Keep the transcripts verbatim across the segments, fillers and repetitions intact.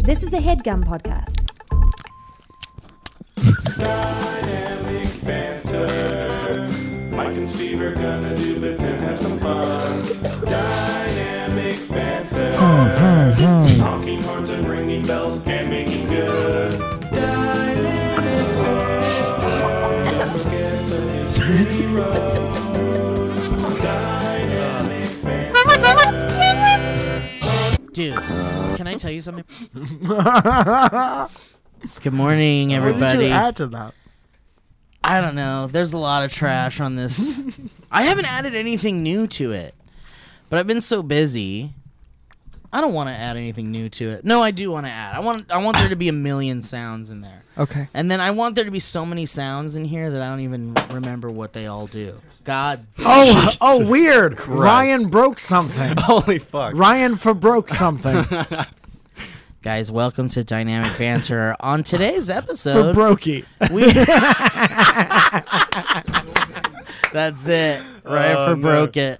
This is a HeadGum podcast. Dynamic banter. Mike and Steve are gonna do bits and have some fun. Dynamic banter. Honking horns and ringing bells and making good. Dynamic banter. Don't forget the heroes. Dynamic banter. Dude, can I tell you something? Good morning, everybody. What did you add to that? I don't know. There's a lot of trash on this. I haven't added anything new to it, but I've been so busy. I don't want to add anything new to it. No, I do want to add. I want. I want there to be a million sounds in there. Okay. And then I want there to be so many sounds in here that I don't even remember what they all do. God. Oh, Jesus oh, weird. Christ. Ryan broke something. Holy fuck. Ryan for broke something. Guys, welcome to Dynamic Banter. On today's for episode, brokey. we. That's it. Right Oh, for no. broke it.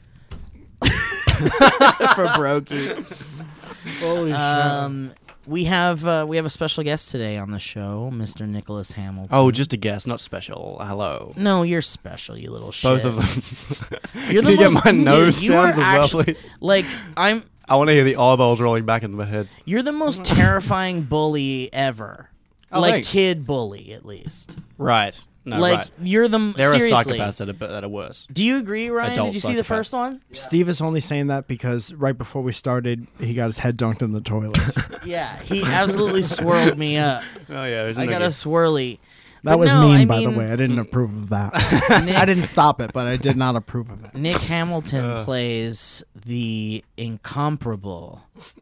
For brokey. Holy Um, we have uh, we have a special guest today on the show, Mister Nicholas Hamilton. Oh, just a guess, not special. Hello. No, you're special, you little shit. Both of them. You're Can the you most, get my nose dude, you are sounds as well, actu- please? Like I'm. I want to hear the eyeballs rolling back into my head. You're the most terrifying bully ever. Oh, like thanks. kid bully, at least. Right. No, like right. you're the There seriously. are psychopaths that are, that are worse. Do you agree, Ryan? Adult Did you see the psychopaths. first one? Steve is only saying that because right before we started, he got his head dunked in the toilet. Yeah, he absolutely swirled me up. Oh, yeah. I got a swirly. That But was no, mean, I by mean, the way. I didn't approve of that. Nick, I didn't stop it, but I did not approve of it. Nick Hamilton Uh. plays the incomparable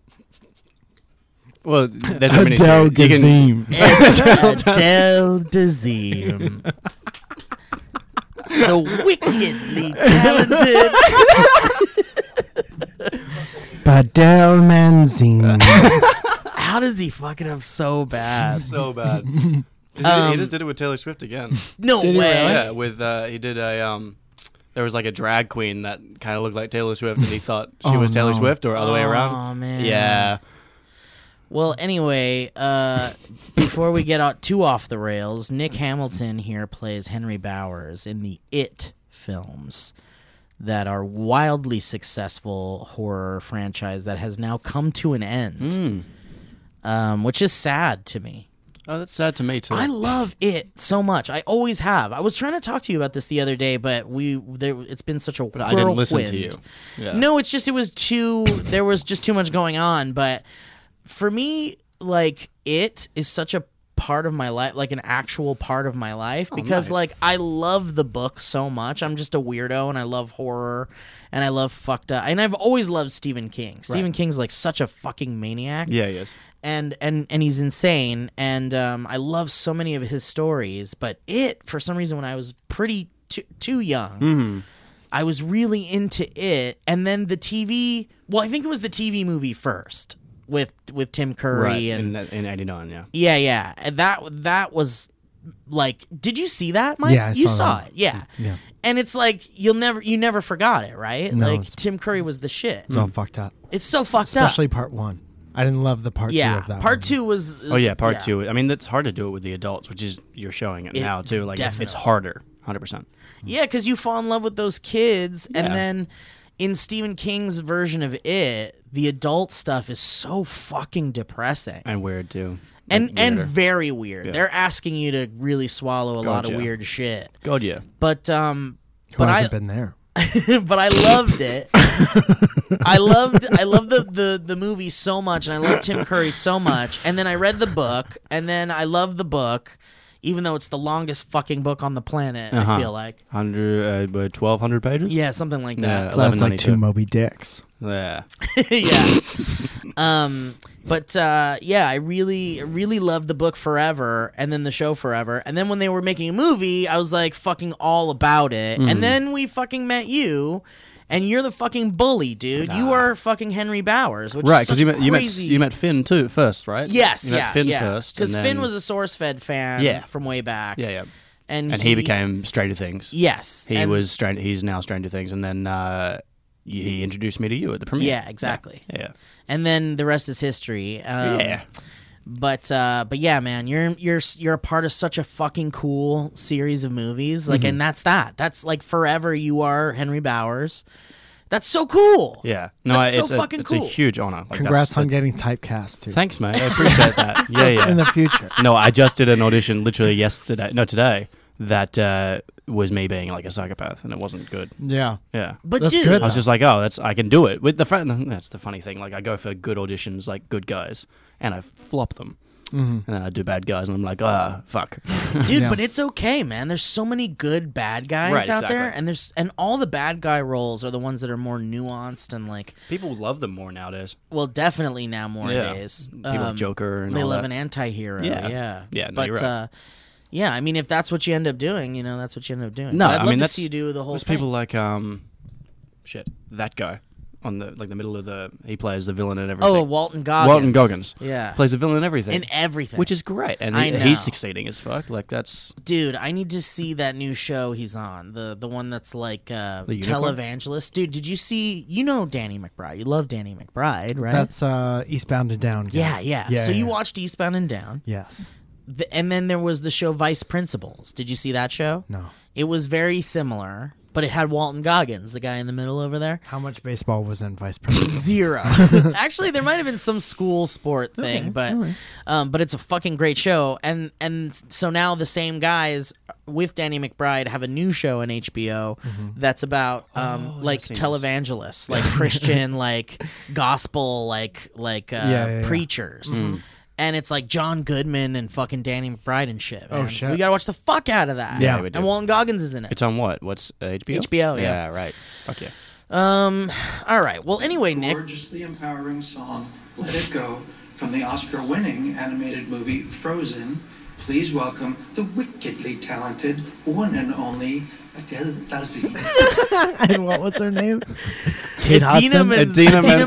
Well, there's a mini Adele series. You can- Gazim. Adele Dazeem. The wickedly talented. Badel Manzine. How does he fuck it up so bad? so bad. He did- Um, he just did it with Taylor Swift again. No Did he way. really? Yeah, with uh, he did a um, there was like a drag queen that kind of looked like Taylor Swift, and he thought she Oh, was Taylor no. Swift, or other way around. Oh man. Yeah. Well, anyway, uh, before we get out too off the rails, Nick Hamilton here plays Henry Bowers in the It films that are wildly successful horror franchise that has now come to an end, Mm. um, which is sad to me. Oh, that's sad to me too. I love It so much. I always have. I was trying to talk to you about this the other day, but we there, it's been such a but I didn't listen to whirlwind. you. Yeah. No, it's just it was too. There was just too much going on. But for me, like It is such a part of my life, like an actual part of my life, Oh, because nice. like I love the book so much. I'm just a weirdo, and I love horror, and I love fucked up. And I've always loved Stephen King. Stephen King's like such a fucking maniac. Yeah, he is. And, and and he's insane, and um, I love so many of his stories. But It, for some reason, when I was pretty too, too young, Mm-hmm. I was really into It. And then the T V, well, I think it was the T V movie first with with Tim Curry Right. and In in eighty-nine, yeah. yeah, yeah. And that that was like, did you see that, Mike? Yeah, I you saw saw that. it, yeah. Yeah. And it's like you'll never you never forgot it, right? No, like it's- Tim Curry was the shit. It's all fucked up. It's so fucked up. Especially part one. I didn't love the part Yeah, two of that part one. two was. Oh yeah, part two. I mean, that's hard to do it with the adults, which is you're showing it, It- now too. Like it's definitely. harder, hundred percent. Yeah, because you fall in love with those kids, and Yeah. then in Stephen King's version of It, the adult stuff is so fucking depressing And weird too. and Like, and weirder. very weird. Yeah. They're asking you to really swallow a lot of Gotcha. weird shit. God, yeah. But um, Who but I hasn't been there? but I loved it. I loved I loved the, the the movie so much, and I loved Tim Curry so much. And then I read the book, and then I loved the book, even though it's the longest fucking book on the planet. I Uh-huh. feel like, Hundred, uh, twelve hundred pages. yeah, something like that. Yeah. So that's like eleven two ninety-two. Moby Dicks. Yeah. yeah. Um, but uh, yeah, I really, really loved the book forever, and then the show forever, and then when they were making a movie, I was like fucking all about it. Mhm. And then we fucking met you, and you're the fucking bully, dude. You Nah. are fucking Henry Bowers, which Right, is because such you met you met crazy- you met Finn too first, right? Yes, you met yeah, Finn yeah. first, Because and Finn then- was a SourceFed fan, Yeah. from way back. yeah, yeah, and and he, became Stranger Things. yes, He and- was Stranger. He's now Stranger Things, and then uh, he introduced me to you at the premiere. Yeah, exactly. Yeah. And then the rest is history. Um, yeah. But uh, but yeah, man, you're you're you're a part of such a fucking cool series of movies. Like, Mm-hmm. and that's that. That's like forever. You are Henry Bowers. That's so cool. Yeah. No, That's it's, so a, fucking it's cool. a huge honor. Like, Congrats that's on a- getting typecast too. Thanks, mate. I appreciate that. Yeah, Just yeah. in the future. No, I just did an audition literally yesterday. No, today. That uh, was me being like a psychopath, and it wasn't good. Yeah. Yeah. But That's dude, good, I was just like, oh, that's I can do it. With the fr- that's the funny thing. Like, I go for good auditions, like good guys, and I flop them, Mm-hmm. and then I do bad guys, and I'm like, ah, fuck. dude, Yeah. but it's okay, man. There's so many good bad guys Right, out there, exactly. and there's and all the bad guy roles are the ones that are more nuanced and like, People love them more nowadays. well, definitely now more Yeah. days. People like Joker and they all love that. an anti-hero. Yeah. yeah, Yeah, no, but you're right. uh, yeah, I mean, if that's what you end up doing, you know, that's what you end up doing. No, But I'd I love mean, to that's- see you do the whole There's thing. people like um, shit, that guy on the like the middle of the he plays the villain and everything. Oh, Walton Goggins. Walton Goggins. Yeah. Plays the villain and everything. In everything. which is great, and I he, know. he's succeeding as fuck. Like that's Dude, I need to see that new show he's on. The the one that's like uh, The Unicorn? televangelist. Dude, did you see? You know Danny McBride. You love Danny McBride, right? That's uh, Eastbound and Down. yeah, yeah. Yeah, so you yeah. watched Eastbound and Down, Yes. Th- and then there was the show Vice Principals. Did you see that show? No. It was very similar, but it had Walton Goggins, the guy in the middle over there. How much baseball was in Vice Principal? Zero. Actually, there might have been some school sport thing, but um, but it's a fucking great show. And and so now the same guys with Danny McBride have a new show on H B O that's about um, like seen this. televangelists, like Christian, like gospel, like like uh, Yeah, yeah, yeah. preachers. And it's like John Goodman and fucking Danny McBride and shit. Oh, man. shit. We gotta watch the fuck out of that. Yeah, we do. And Walton Goggins is in it. it's on what? What's uh, H B O? H B O, yeah. Yeah, right. Fuck yeah. Um. All right. Well, anyway, Nick. Gorgeously empowering song, Let It Go, from the Oscar-winning animated movie Frozen. Please welcome the wickedly talented one and only Adele Dazeem. And what was her name? Kate Idina, Hudson? Menz- Idina Idina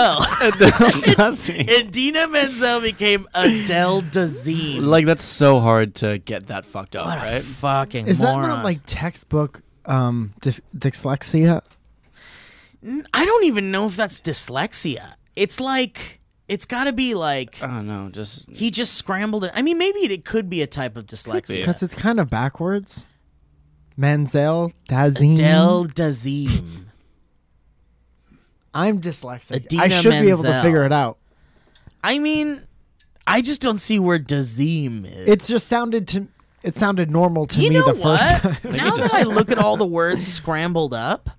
Menzel. Menzel. Idina Menzel became Adele Dazeem. Like that's so hard to get that fucked up, What a right? fucking Is that moron. not like textbook um, dys- dyslexia? N- I don't even know if that's dyslexia. It's like it's got to be like I don't know. Just he just scrambled it. I mean, maybe it, it could be a type of dyslexia. Because it's kind of backwards. Menzel, Dazeem. Adele Dazeem. I'm dyslexic. Idina I should be able to Menzel. figure it out. I mean, I just don't see where Dazeem is. It just sounded to it sounded normal to you me know the first what? time. Now that I look at all the words scrambled up,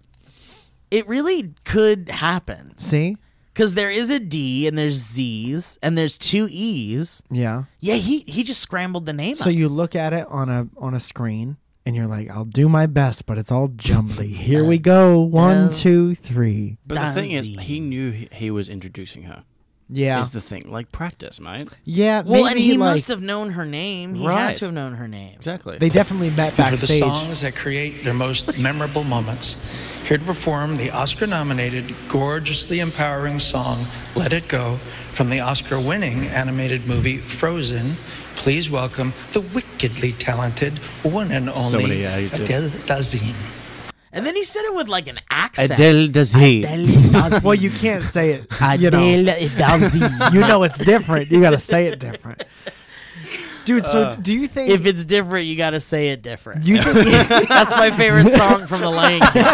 it really could happen. See? Because there is a D and there's Z's and there's two E's. Yeah. Yeah, he he just scrambled the name So up. you look at it on a on a screen and you're like, I'll do my best, but it's all jumbly. Here we go. One, two, three. But the thing is, Dazeem. he knew he, he was introducing her. Yeah. Is the thing like practice, mate? Yeah. Well, and maybe, he like, must have known her name. He had Right. to have known her name. Exactly. They definitely met For the backstage. songs that create their most memorable moments, here to perform the Oscar-nominated, gorgeously empowering song, Let It Go, from the Oscar-winning animated movie Frozen. Please welcome the wickedly talented one and only many adjectives. Adele Dazeem. And then he said it with like an accent. Adele Dazeem. Adele Dazeem. Well, you can't say it. You Adele know, Dazeem. you know it's different. You got to say it different. Dude, so do you think If it's different, you got to say it different. you think That's my favorite song from The Lion King.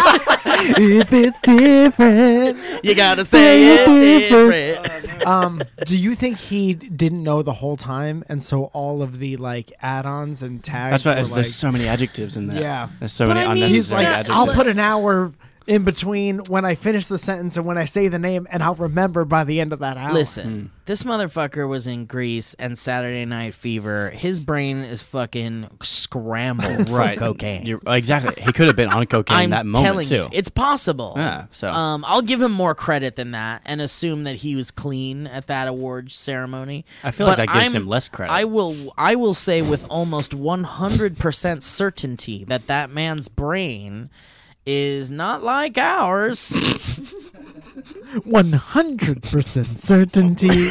if it's different? You got to say it different. Um, do you think he didn't know the whole time, and so all of the like add-ons and tags That's right. were There's, like, there's so many adjectives in there. Yeah. There's so But many I mean, he's unnecessary like, Yeah, adjectives. I'll put an hour in between when I finish the sentence and when I say the name, and I'll remember by the end of that hour. Listen, this motherfucker was in Greece and Saturday Night Fever. His brain is fucking scrambled right. from cocaine. You're, exactly. He could have been on cocaine I'm that moment telling too. you, it's possible. Yeah, so- um, I'll give him more credit than that and assume that he was clean at that awards ceremony. I feel But like that gives I'm- him less credit. I will. I will say with almost one hundred percent certainty that that man's brain is not like ours. one hundred percent certainty.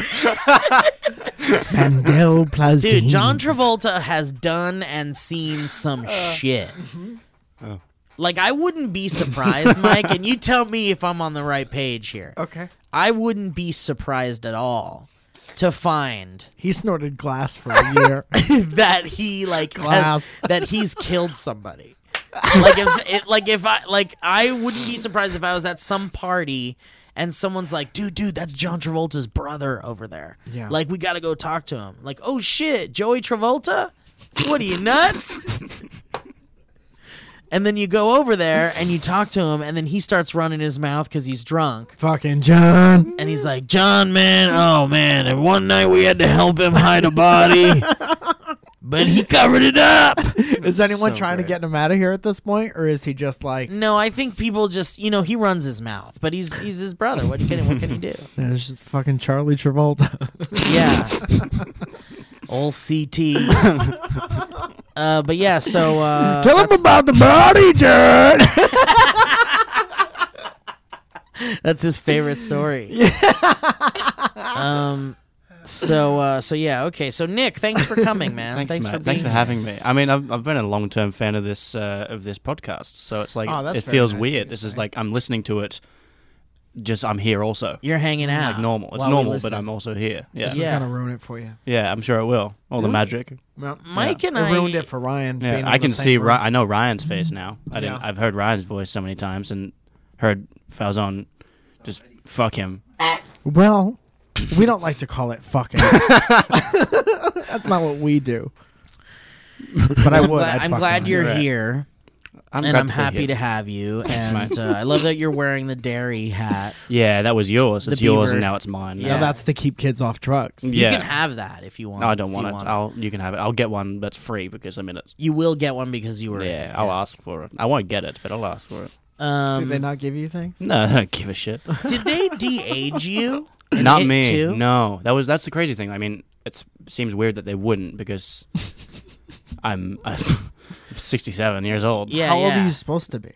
Mandel Plazine. Dude, John Travolta has done and seen some shit. Like, I wouldn't be surprised, Mike, and you tell me if I'm on the right page here. Okay. I wouldn't be surprised at all to find He snorted glass for a year. that he like Glass. has, that he's killed somebody. Like if it, like if I like I wouldn't be surprised if I was at some party and someone's like, dude, dude, that's John Travolta's brother over there. Yeah. Like, we got to go talk to him. Like, oh shit, Joey Travolta? What are you, nuts? And then you go over there and you talk to him, and then he starts running his mouth because he's drunk. Fucking John. And he's like, John, man, oh, man, and one night we had to help him hide a body, but he covered it up. Is anyone So trying great. to get him out of here at this point, or is he just like, No, I think people just, you know, he runs his mouth, but he's he's his brother. What can, what can he do? there's just fucking Charlie Travolta? Yeah. Old C T. Uh, but yeah, so uh, Tell him that's- about the body, John. That's his favorite story. um. So uh. So yeah. Okay. So Nick, thanks for coming, man. Thanks, thanks Matt. for being Thanks for here. having me. I mean, I've, I've been a long-term fan of this uh, of this podcast, so it's like Oh, that's it very feels nice of you weird. to This is say. like I'm listening to it. Just I'm here also. You're hanging out Like normal. It's while we normal, listen. but I'm also here. Yeah. This Yeah. is gonna ruin it for you. Yeah, I'm sure it will. All the We- magic. Well, Mike yeah. and it I ruined it for Ryan. being Yeah, in I the can same see. room. Ry- I know Ryan's face now. I didn't. Yeah. I've heard Ryan's voice so many times and heard Falzone just fuck him. Well, we don't like to call it fucking. That's not what we do. But I I'm would. glad, I'd I'm fuck glad him. you're Right. here, I'm and glad I'm be happy here. to have you. And mate. uh, I love that you're wearing the dairy hat. Yeah, that was yours. The It's yours, beaver. and now it's mine. Yeah. Now that's to keep kids off drugs. Yeah. You can have that if you want. No, I don't if want you it. I'll. You can have it. I'll get one that's free because I'm in it. You will get one because you were. in Yeah, it, I'll ask for it. I won't get it, but I'll ask for it. Um, Do they not give you things? No, I don't give a shit. Did they de-age you? in Not it me. Too? No, that was that's the crazy thing. I mean, it seems weird that they wouldn't because I'm, I'm sixty-seven years old. Yeah. How old yeah. are you supposed to be?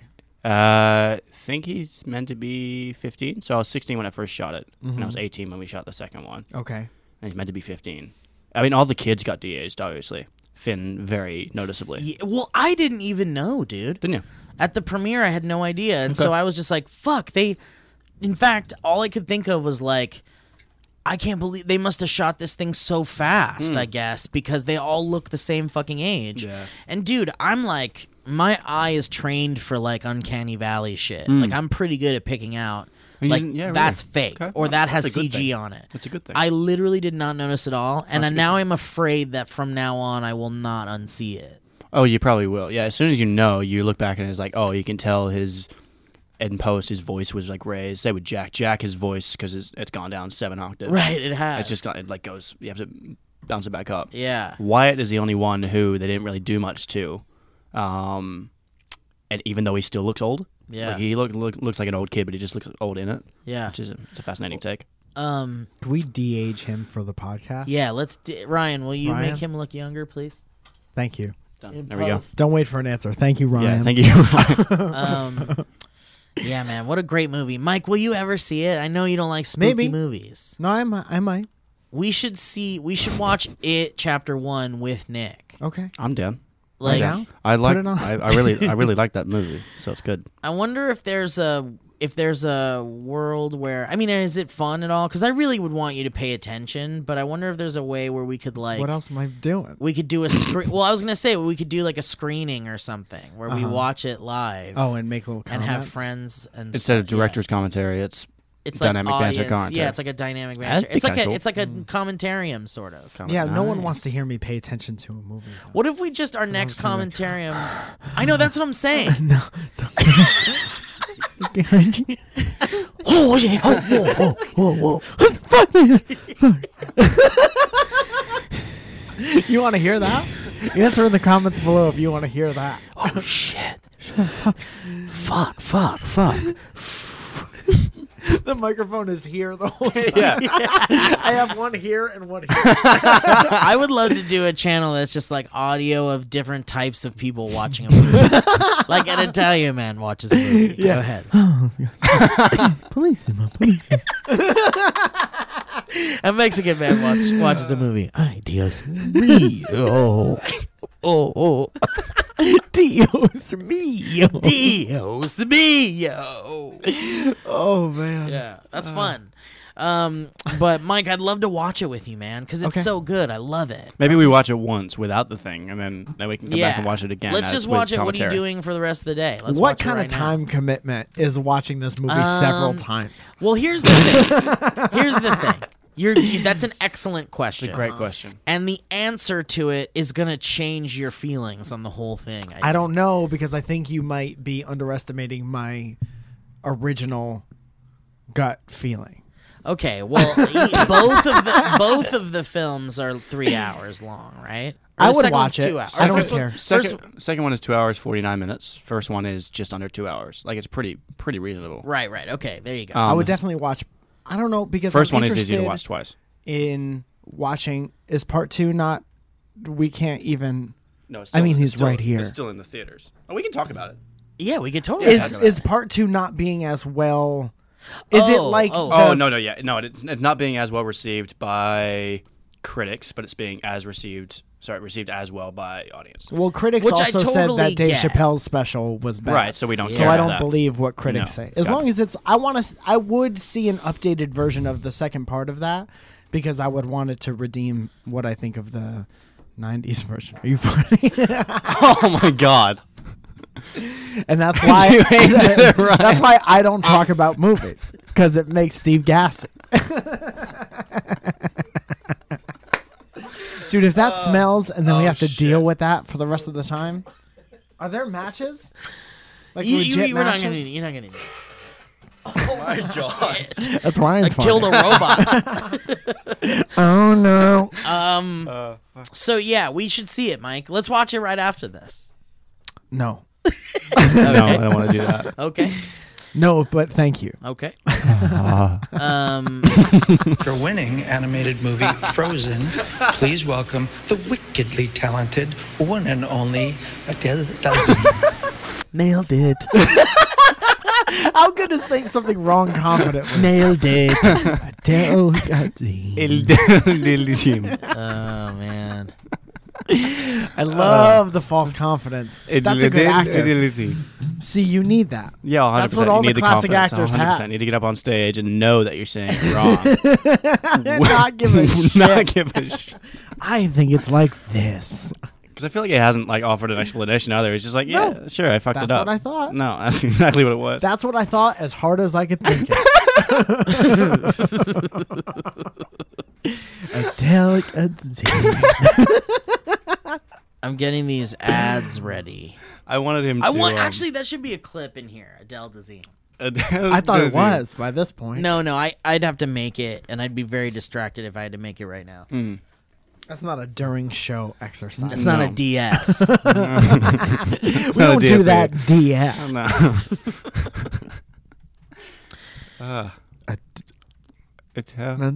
Uh, think he's meant to be fifteen. So I was sixteen when I first shot it, and I Mm-hmm. was eighteen when we shot the second one, Okay. and he's meant to be fifteen. I mean, all the kids got de-aged, obviously. Finn very noticeably. Yeah, well, I didn't even know, dude. Didn't you? At the premiere, I had no idea, and so Okay. I was just like, "Fuck!" They, in fact, all I could think of was like, "I can't believe they must have shot this thing so fast." I guess because they all look the same fucking age. Yeah. And dude, I'm like, my eye is trained for like uncanny valley shit. Like I'm pretty good at picking out. You Like didn't- yeah, really? that's fake Okay. or Well, that that's has a good C G thing. on it. That's a good thing. I literally did not notice at all, and That's I, a good now thing. I'm afraid that from now on I will not unsee it. Oh, you probably will. Yeah, as soon as you know, you look back and it's like, oh, you can tell his in post his voice was like raised. Say with Jack, Jack his voice because it's, it's gone down seven octaves. Right, it has. It's just got- it like goes. You have to bounce it back up. Yeah. Wyatt is the only one who they didn't really do much to, um, and even though he still looks old, Yeah. like he look, look looks like an old kid, but he just looks old in it, Yeah. which is a, it's a fascinating take. Um. Can we de-age him for the podcast? Yeah. Let's. D- Ryan, will you Ryan? make him look younger, please? Thank you. Done. In There we go. post. Don't wait for an answer. Thank you, Ryan. Yeah, thank you. Um. Yeah, man. What a great movie, Mike. Will you ever see it? I know you don't like spooky Maybe. movies. No, I might. I might. We should see. We should watch it chapter one with Nick. Okay. I'm down. Like, down? I like. it on. I, I really, I really like that movie, so it's good. I wonder if there's a if there's a world where I mean, is it fun at all? Because I really would want you to pay attention, but I wonder if there's a way where we could like What else am I doing? we could do a screen. Well, I was gonna say we could do like a screening or something where we Uh-huh. watch it live. Oh, and make little and comments. have friends and Instead of stuff, yeah. director's commentary, it's it's dynamic like banter audience, commentary. Yeah, it's like a dynamic That'd banter. be It's like a kinda cool. it's like a commentarium sort of. comment- Yeah, no one Nice. wants to hear me pay attention to a movie. though. What if we just our next saying like- commentarium? I know that's what I'm saying. Oh yeah! Oh, whoa, whoa, whoa, whoa! Fuck me! Fuck. You want to hear that? Answer in the comments below if you want to hear that. Oh shit! Fuck! Fuck! Fuck! The microphone is here the whole time. Yeah. I have one here and one here. I would love to do a channel that's just like audio of different types of people watching a movie, like an Italian man watches a movie. Go ahead. Police him, police him. A Mexican man watch, watches a movie. Ay, Dios mío. Oh, oh. Dios mío. Dios mío. Oh man. Yeah, that's fun. Um, but Mike, I'd love to watch it with you, man, because it's Okay. so good. I love it. Maybe we watch it once without the thing, and then, then we can come yeah, back and watch it again. Let's as- just with watch it. What are you commentary. doing for the rest of the day? Let's What watch it kind right of now. time commitment is watching this movie several Um, times? Well, here's the thing. Here's the thing. You're you, that's an excellent question. It's a great question. And the answer to it is going to change your feelings on the whole thing. I, I don't know because I think you might be underestimating my original gut feeling. Okay, well, e- both of the both of the films are three hours long, right? Or I the would second watch one's it. Two hours. I don't First one- care. first Second, second one is two hours forty nine minutes. First one is just under two hours. Like it's pretty pretty reasonable. Right, right. Okay, there you go. Um, I would definitely watch. I don't know because First I'm one is easy to interested watch twice. in watching. Is part two not? We can't even. No, it's I mean, it's he's still- right here. It's still in the theaters. Oh, we can talk about it. yeah, we could totally. talk Is about is it. part two not being as well? Is it Oh, like? oh. the- Oh no no yeah no it's, it's not being as well received by critics, but it's being as received. Sorry, received as well by audience. Well, critics Which I also said totally that Dave get. Chappelle's special was bad. Right, so we don't So care I about don't that. believe what critics No, say. As got long it. as it's, I want to, I would see an updated version of the second part of that because I would want it to redeem what I think of the nineties version. Are you funny? Oh my god. And that's why that's why I don't talk about movies because it makes Steve gassy. Dude, if that smells and then we oh, have to shit. deal with that for the rest of the time, are there matches? Like You, you, legit you're not matches? gonna. You're not gonna. Oh my god. That's Ryan. I killed a robot. Oh no! um. Uh, So yeah, we should see it, Mike. Let's watch it right after this. No, No, I don't want to do that. Okay. no, but thank you. Okay. um. Your winning animated movie, Frozen. Please welcome the wickedly talented one and only Adele Dazeem. Nailed it. How good to say something wrong confidently? Nailed it. Adele Dazeem. Oh man. I love the false confidence. That's a good actor. See, you need that. Yeah, one hundred That's percent. what all you need the the classic confidence. actors one hundred percent. have. You need to get up on stage and know that you're saying it wrong. And not give a shit. Not give a shit. I think it's like this. Because I feel like it hasn't like offered an explanation either. It's just like, yeah, No, sure, I fucked that's it up. what I thought. No, that's exactly what it was. That's what I thought as hard as I could think it. Adele Dazeem. I'm getting these ads ready. I wanted him to. I want. um, Actually, that should be a clip in here. Adele Dazeem. Adele I thought it Dazeem. was by this point. No, no. I. I'd have to make it, and I'd be very distracted if I had to make it right now. Mm. That's not a during show exercise. It's not No. a D S. we Not a don't do D S that either. D S. No. uh, Ad- Adele.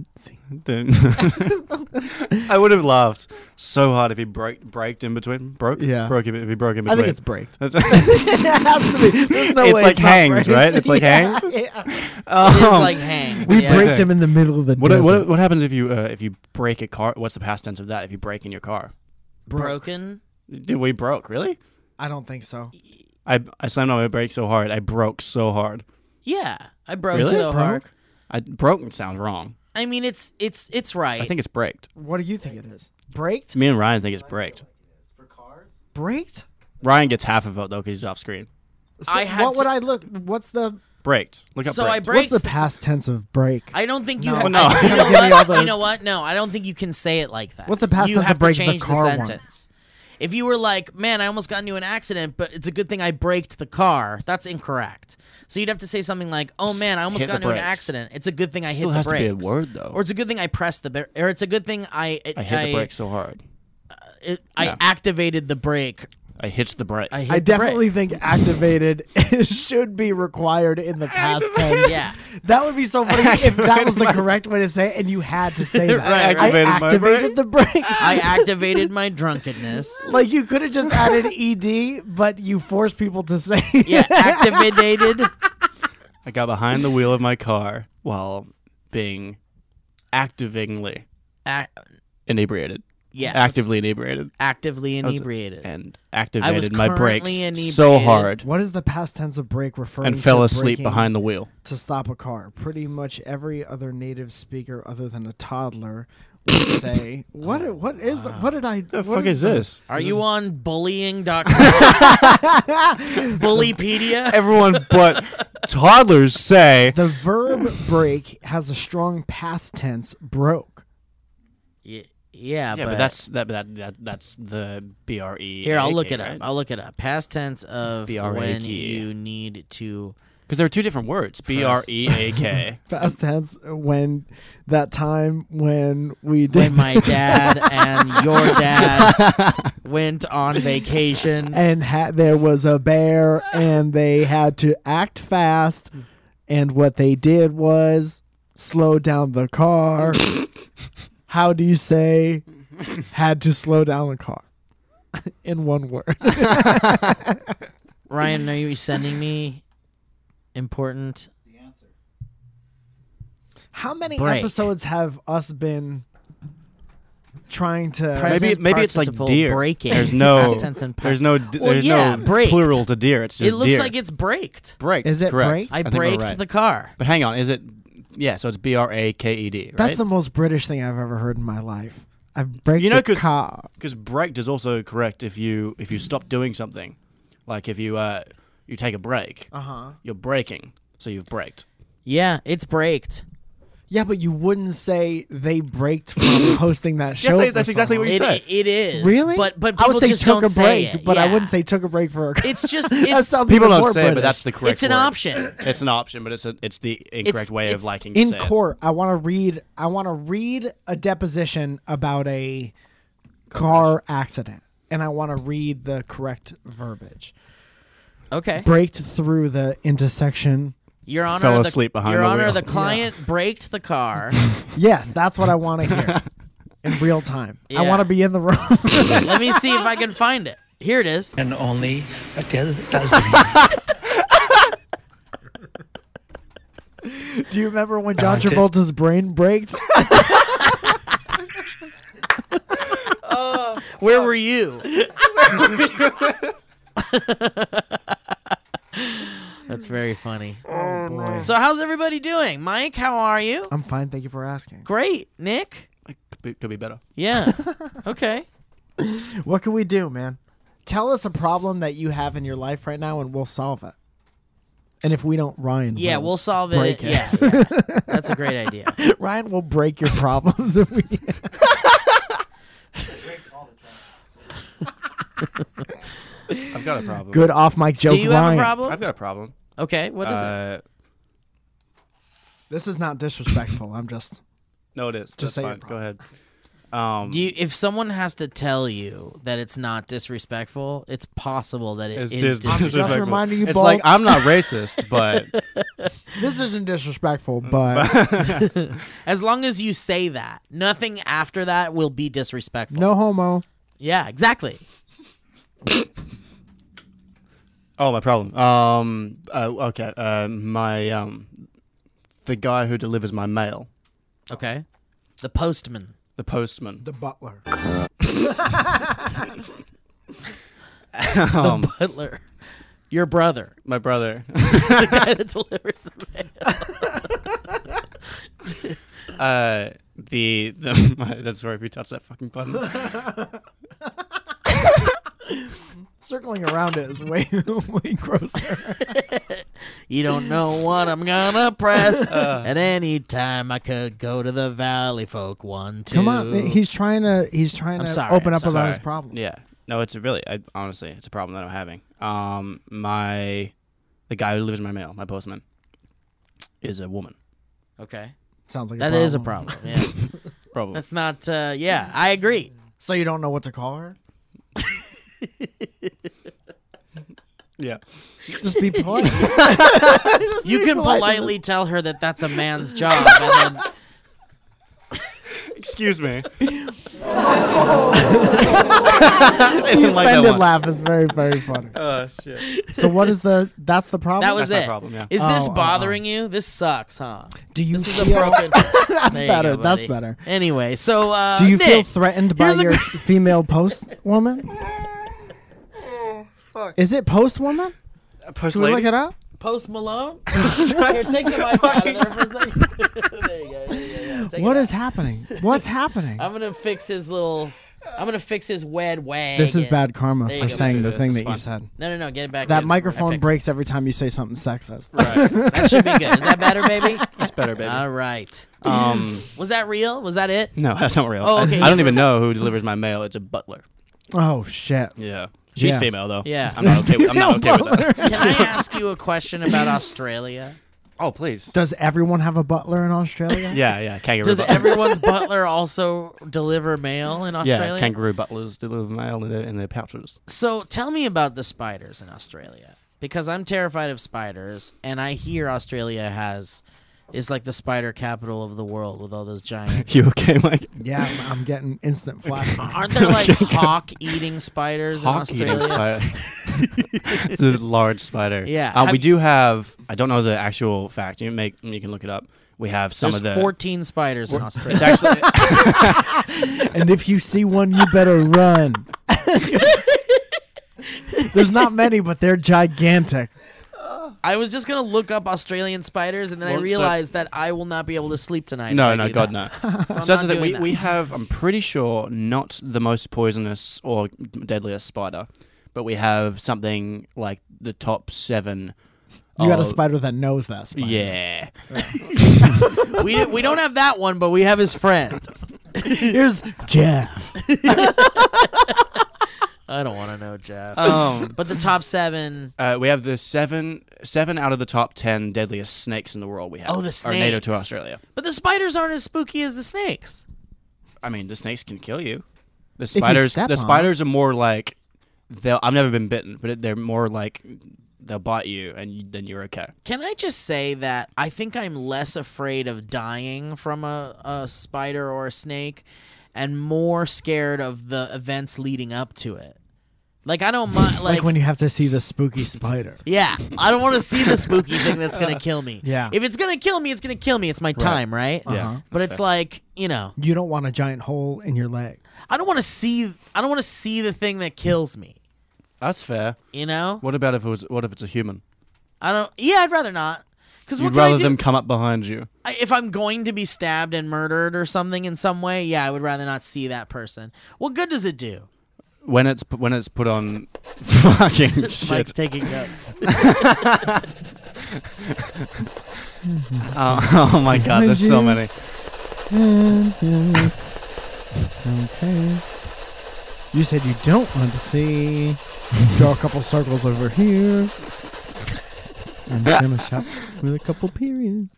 I would have laughed so hard if he broke braked in between. Broke? Yeah. Broke if if he broke in I between. think it's braked. It's, it has to be. There's no It's way like not hanged, braked. right? It's like Yeah, hanged? yeah. It is Um, like hanged. We yeah. braked him in the middle of the What, desert. what what happens if you uh, if you break a car? What's the past tense of that? If you break in your car, broken. Dude, we broke. Really? I don't think so. I I slammed on my brake so hard. I broke so hard. Yeah, I broke Really? so Broke? hard. I broke sounds wrong. I mean, it's it's it's right. I think it's braked. What do you think it is? Braked? Me and Ryan think it's braked. Braked? Ryan gets half a vote though because he's off screen. So I had what to- would I look? What's the Braked. Look up. So I braked. braked. what's the past tense of break? I don't think you. No. have, No. I- you, know Give me all what? the- you know what? No, I don't think you can say it like that. What's the past you tense of have break to the change car one? sentence. If you were like, "Man, I almost got into an accident, but it's a good thing I braked the car," that's incorrect. So you'd have to say something like, "Oh man, I almost Hit got the into an brakes. accident. It's a good thing I Still hit the has to be brakes." a word though. Or it's a good thing I pressed the brakes. Or it's a good thing I it, I hit the brakes so hard. It, I Yeah. activated the brake. I hitched the brake. I, hit I the definitely brakes. think activated should be required in the past tense. Yeah. That would be so funny if that was the correct way to say it and you had to say that. Right, right. I Activated my activated brake. the brake. I activated my drunkenness. Like you could have just added ed, but you force people to say Yeah, activated. I got behind the wheel of my car while being actively Ac- inebriated. Yes. Actively inebriated. Actively was- inebriated. And I was activated my brakes currently so inebriated. hard What is the past tense of break referring and to? fell asleep breaking behind the wheel. to stop a car. Pretty much every other native speaker other than a toddler would say, "What? What is? What did I? The what fuck is the- this? Are you on bullying dot com? Bullypedia? Everyone but toddlers say The verb break has a strong past tense. Broke. Yeah, yeah, Yeah, but, but that's that, that that that's the B R E. here. I'll look it up. I'll look it up. Past tense of B R A when K. you need to. Because there are two different words. B R E A K. Past tense when that time when we did When my dad and your dad went on vacation. and ha- there was a bear and they had to act fast, and what they did was slow down the car. How do you say had to slow down the car? In one word. Ryan, are you sending me important? How many Break. episodes have us been trying to Present Maybe maybe it's like participle deer. breaking. There's no Past tense and past- there's no d- Well, there's yeah, no braked. plural to deer. It's just It looks deer. like it's braked. braked. Is it correct. braked? I, think we're braked right. the car. But hang on, is it? Yeah, so it's B R A K E D, right? That's the most British thing I've ever heard in my life. I've break You know, the 'cause- car. Because braked is also correct if you if you stop doing something, like if you uh you take a break, Uh-huh. you're braking, so you've braked. Yeah, it's braked. Yeah, but you wouldn't say they braked from hosting that show. they- for that's so exactly what long. you It, said. it is. Really? But but I people would say just took don't a say break, it. but I Yeah. wouldn't say took a break for a car. It's just That it's sounds People even don't more say it, but British. that's the correct. it's an word. option. It's an option, but it's a it's the incorrect way it's of liking to in say it. court. I want to read. I want to read a deposition about a car accident, and I want to read the correct verbiage. Okay. Braked through the intersection. Your Honor, Fell the, asleep behind Your the Honor, wheel. the client braked the car. Yes, that's what I want to hear in real time. I Yeah. want to be in the room. Let me see if I can find it. Here it is. And only a do- dozen. Do you remember when John Dante. Travolta's brain braked? Where were you? That's very funny. Oh boy. So how's everybody doing? Mike, how are you? I'm fine. Thank you for asking. Great. Nick? It could be, could be better. Yeah. Okay. What can we do, man? Tell us a problem that you have in your life right now, and we'll solve it. And if we don't, Ryan. Yeah, will. we'll solve it. break it. Yeah, yeah. That's a great idea. Ryan will break your problems if we. I've got a problem. Good off mic joke. Do you Ryan. have a problem? I've got a problem. Okay, what is it? uh, This is not disrespectful. I'm just. No, it is. Just That's say your fine. Go ahead. Um, Do you, if someone has to tell you that it's not disrespectful, it's possible that it it's is dis- disrespectful. just reminding you It's both- like I'm not racist, but This isn't disrespectful, but As long as you say that, nothing after that will be disrespectful. no homo. Yeah, exactly. oh, my problem. Um, uh, okay. Uh, my um, the guy who delivers my mail, Okay. The postman. the postman. The butler. um, The butler. Your brother. my brother. The guy that delivers the mail. uh, the the. My, that's sorry if you touch that fucking button. Circling around it is way, way grosser. You don't know what I'm gonna press. At any time, I could go to the Valley Folk one, two. Come on, man. he's trying to. He's trying I'm to sorry, open I'm up about sorry. his problem. Yeah. No, it's a really. I, honestly, it's a problem that I'm having. Um, my the guy who delivers my mail, my postman, is a woman. Okay. Sounds like That a is a problem. problem. Yeah. Probably. That's not. Uh, yeah, I agree. So you don't know what to call her? yeah. Just be polite. You can polite. politely tell her that that's a man's job, and then Excuse me. The didn't like that offended one. laugh is very, very funny. Oh shit. So what is the? That's the problem. That was That's my it. problem, yeah. Is this Oh, oh, bothering you? This sucks, huh? Do you This is a feel? broken. That's There you better. go, That's buddy. better. Anyway, so uh, Do you feel Nick, threatened by here's a your gr- female post woman? Is it post woman? Post Should we look lady. it up? Post Malone? Here, take the mic out of there for a second. There you go. There you go. Yeah, take What it is out. happening? What's happening? I'm gonna fix his little. I'm gonna fix his wed wag. This is bad karma There you for go. saying Do the this, thing it's that you fine. said. No, no, no. Get it back. That in. I microphone fixed breaks every time you say something sexist. it. Right. That should be good. Is that better, baby? That's better, baby. All right. Um, Was that real? Was that it? no, that's not real. Oh, okay. I, I don't even know who delivers my mail. It's a butler. Oh shit! Yeah. She's Yeah. female though. Yeah. I'm not okay with, I'm not okay with that. Can I ask you a question about Australia? Oh, please. Does everyone have a butler in Australia? Yeah, yeah. Kangaroo Does butler. everyone's butler also deliver mail in Australia? Yeah, kangaroo butlers deliver mail in their, in their pouches. So tell me about the spiders in Australia, because I'm terrified of spiders, and I hear Australia has is like the spider capital of the world with all those giant. You okay, Mike? Yeah, I'm, I'm getting instant flashbacks. Aren't there like hawk-eating spiders Hawk in eating Australia? spider. It's a large spider. Yeah. Uh, Have we you- do have. I don't know the actual fact. You make. You can look it up. We have some There's of the. fourteen spiders in Australia. It's actually. And if you see one, you better run. There's not many, but they're gigantic. I was just gonna look up Australian spiders, and then I Well, so- realized that I will not be able to sleep tonight. no, if I no, do God, that. no. So I'm So that's not the thing. doing We, that. we have, I'm pretty sure, not the most poisonous or deadliest spider, but we have something like the top seven. You got a of- spider that knows that spider. Yeah. we we don't have that one, but we have his friend. Here's Jeff. I don't want to know, Jeff. Um, But the top seven. uh, we have the seven, seven out of the top ten deadliest snakes in the world. We have. Oh, the are native to snakes. Australia. But the spiders aren't as spooky as the snakes. I mean, the snakes can kill you. The you spiders, step the on spiders are more like they'll. I've never been bitten, but it, they're more like they'll bite you, and you, then you're okay. Can I just say that I think I'm less afraid of dying from a, a spider or a snake and more scared of the events leading up to it. Like, I don't mind. Like, Like, when you have to see the spooky spider. yeah, I don't want to see the spooky thing that's going to kill me. Yeah. If it's going to kill me, it's going to kill me. It's my time, right? Yeah. Uh-huh. But it's like, you know, You don't want a giant hole in your leg. I don't want to see I don't want to see the thing that kills me, That's fair. you know? What about if it was? What if it's a human? I don't Yeah, I'd rather not. Cuz what You'd can I rather do? them come up behind you. I, if I'm going to be stabbed and murdered or something in some way, yeah, I would rather not see that person. What good does it do? When it's when it's put on fucking Mike's shit. taking notes. Oh, oh my god, there's so many. Okay. You said you don't want to see. Draw a couple circles over here. I'm just gonna shop with a couple periods.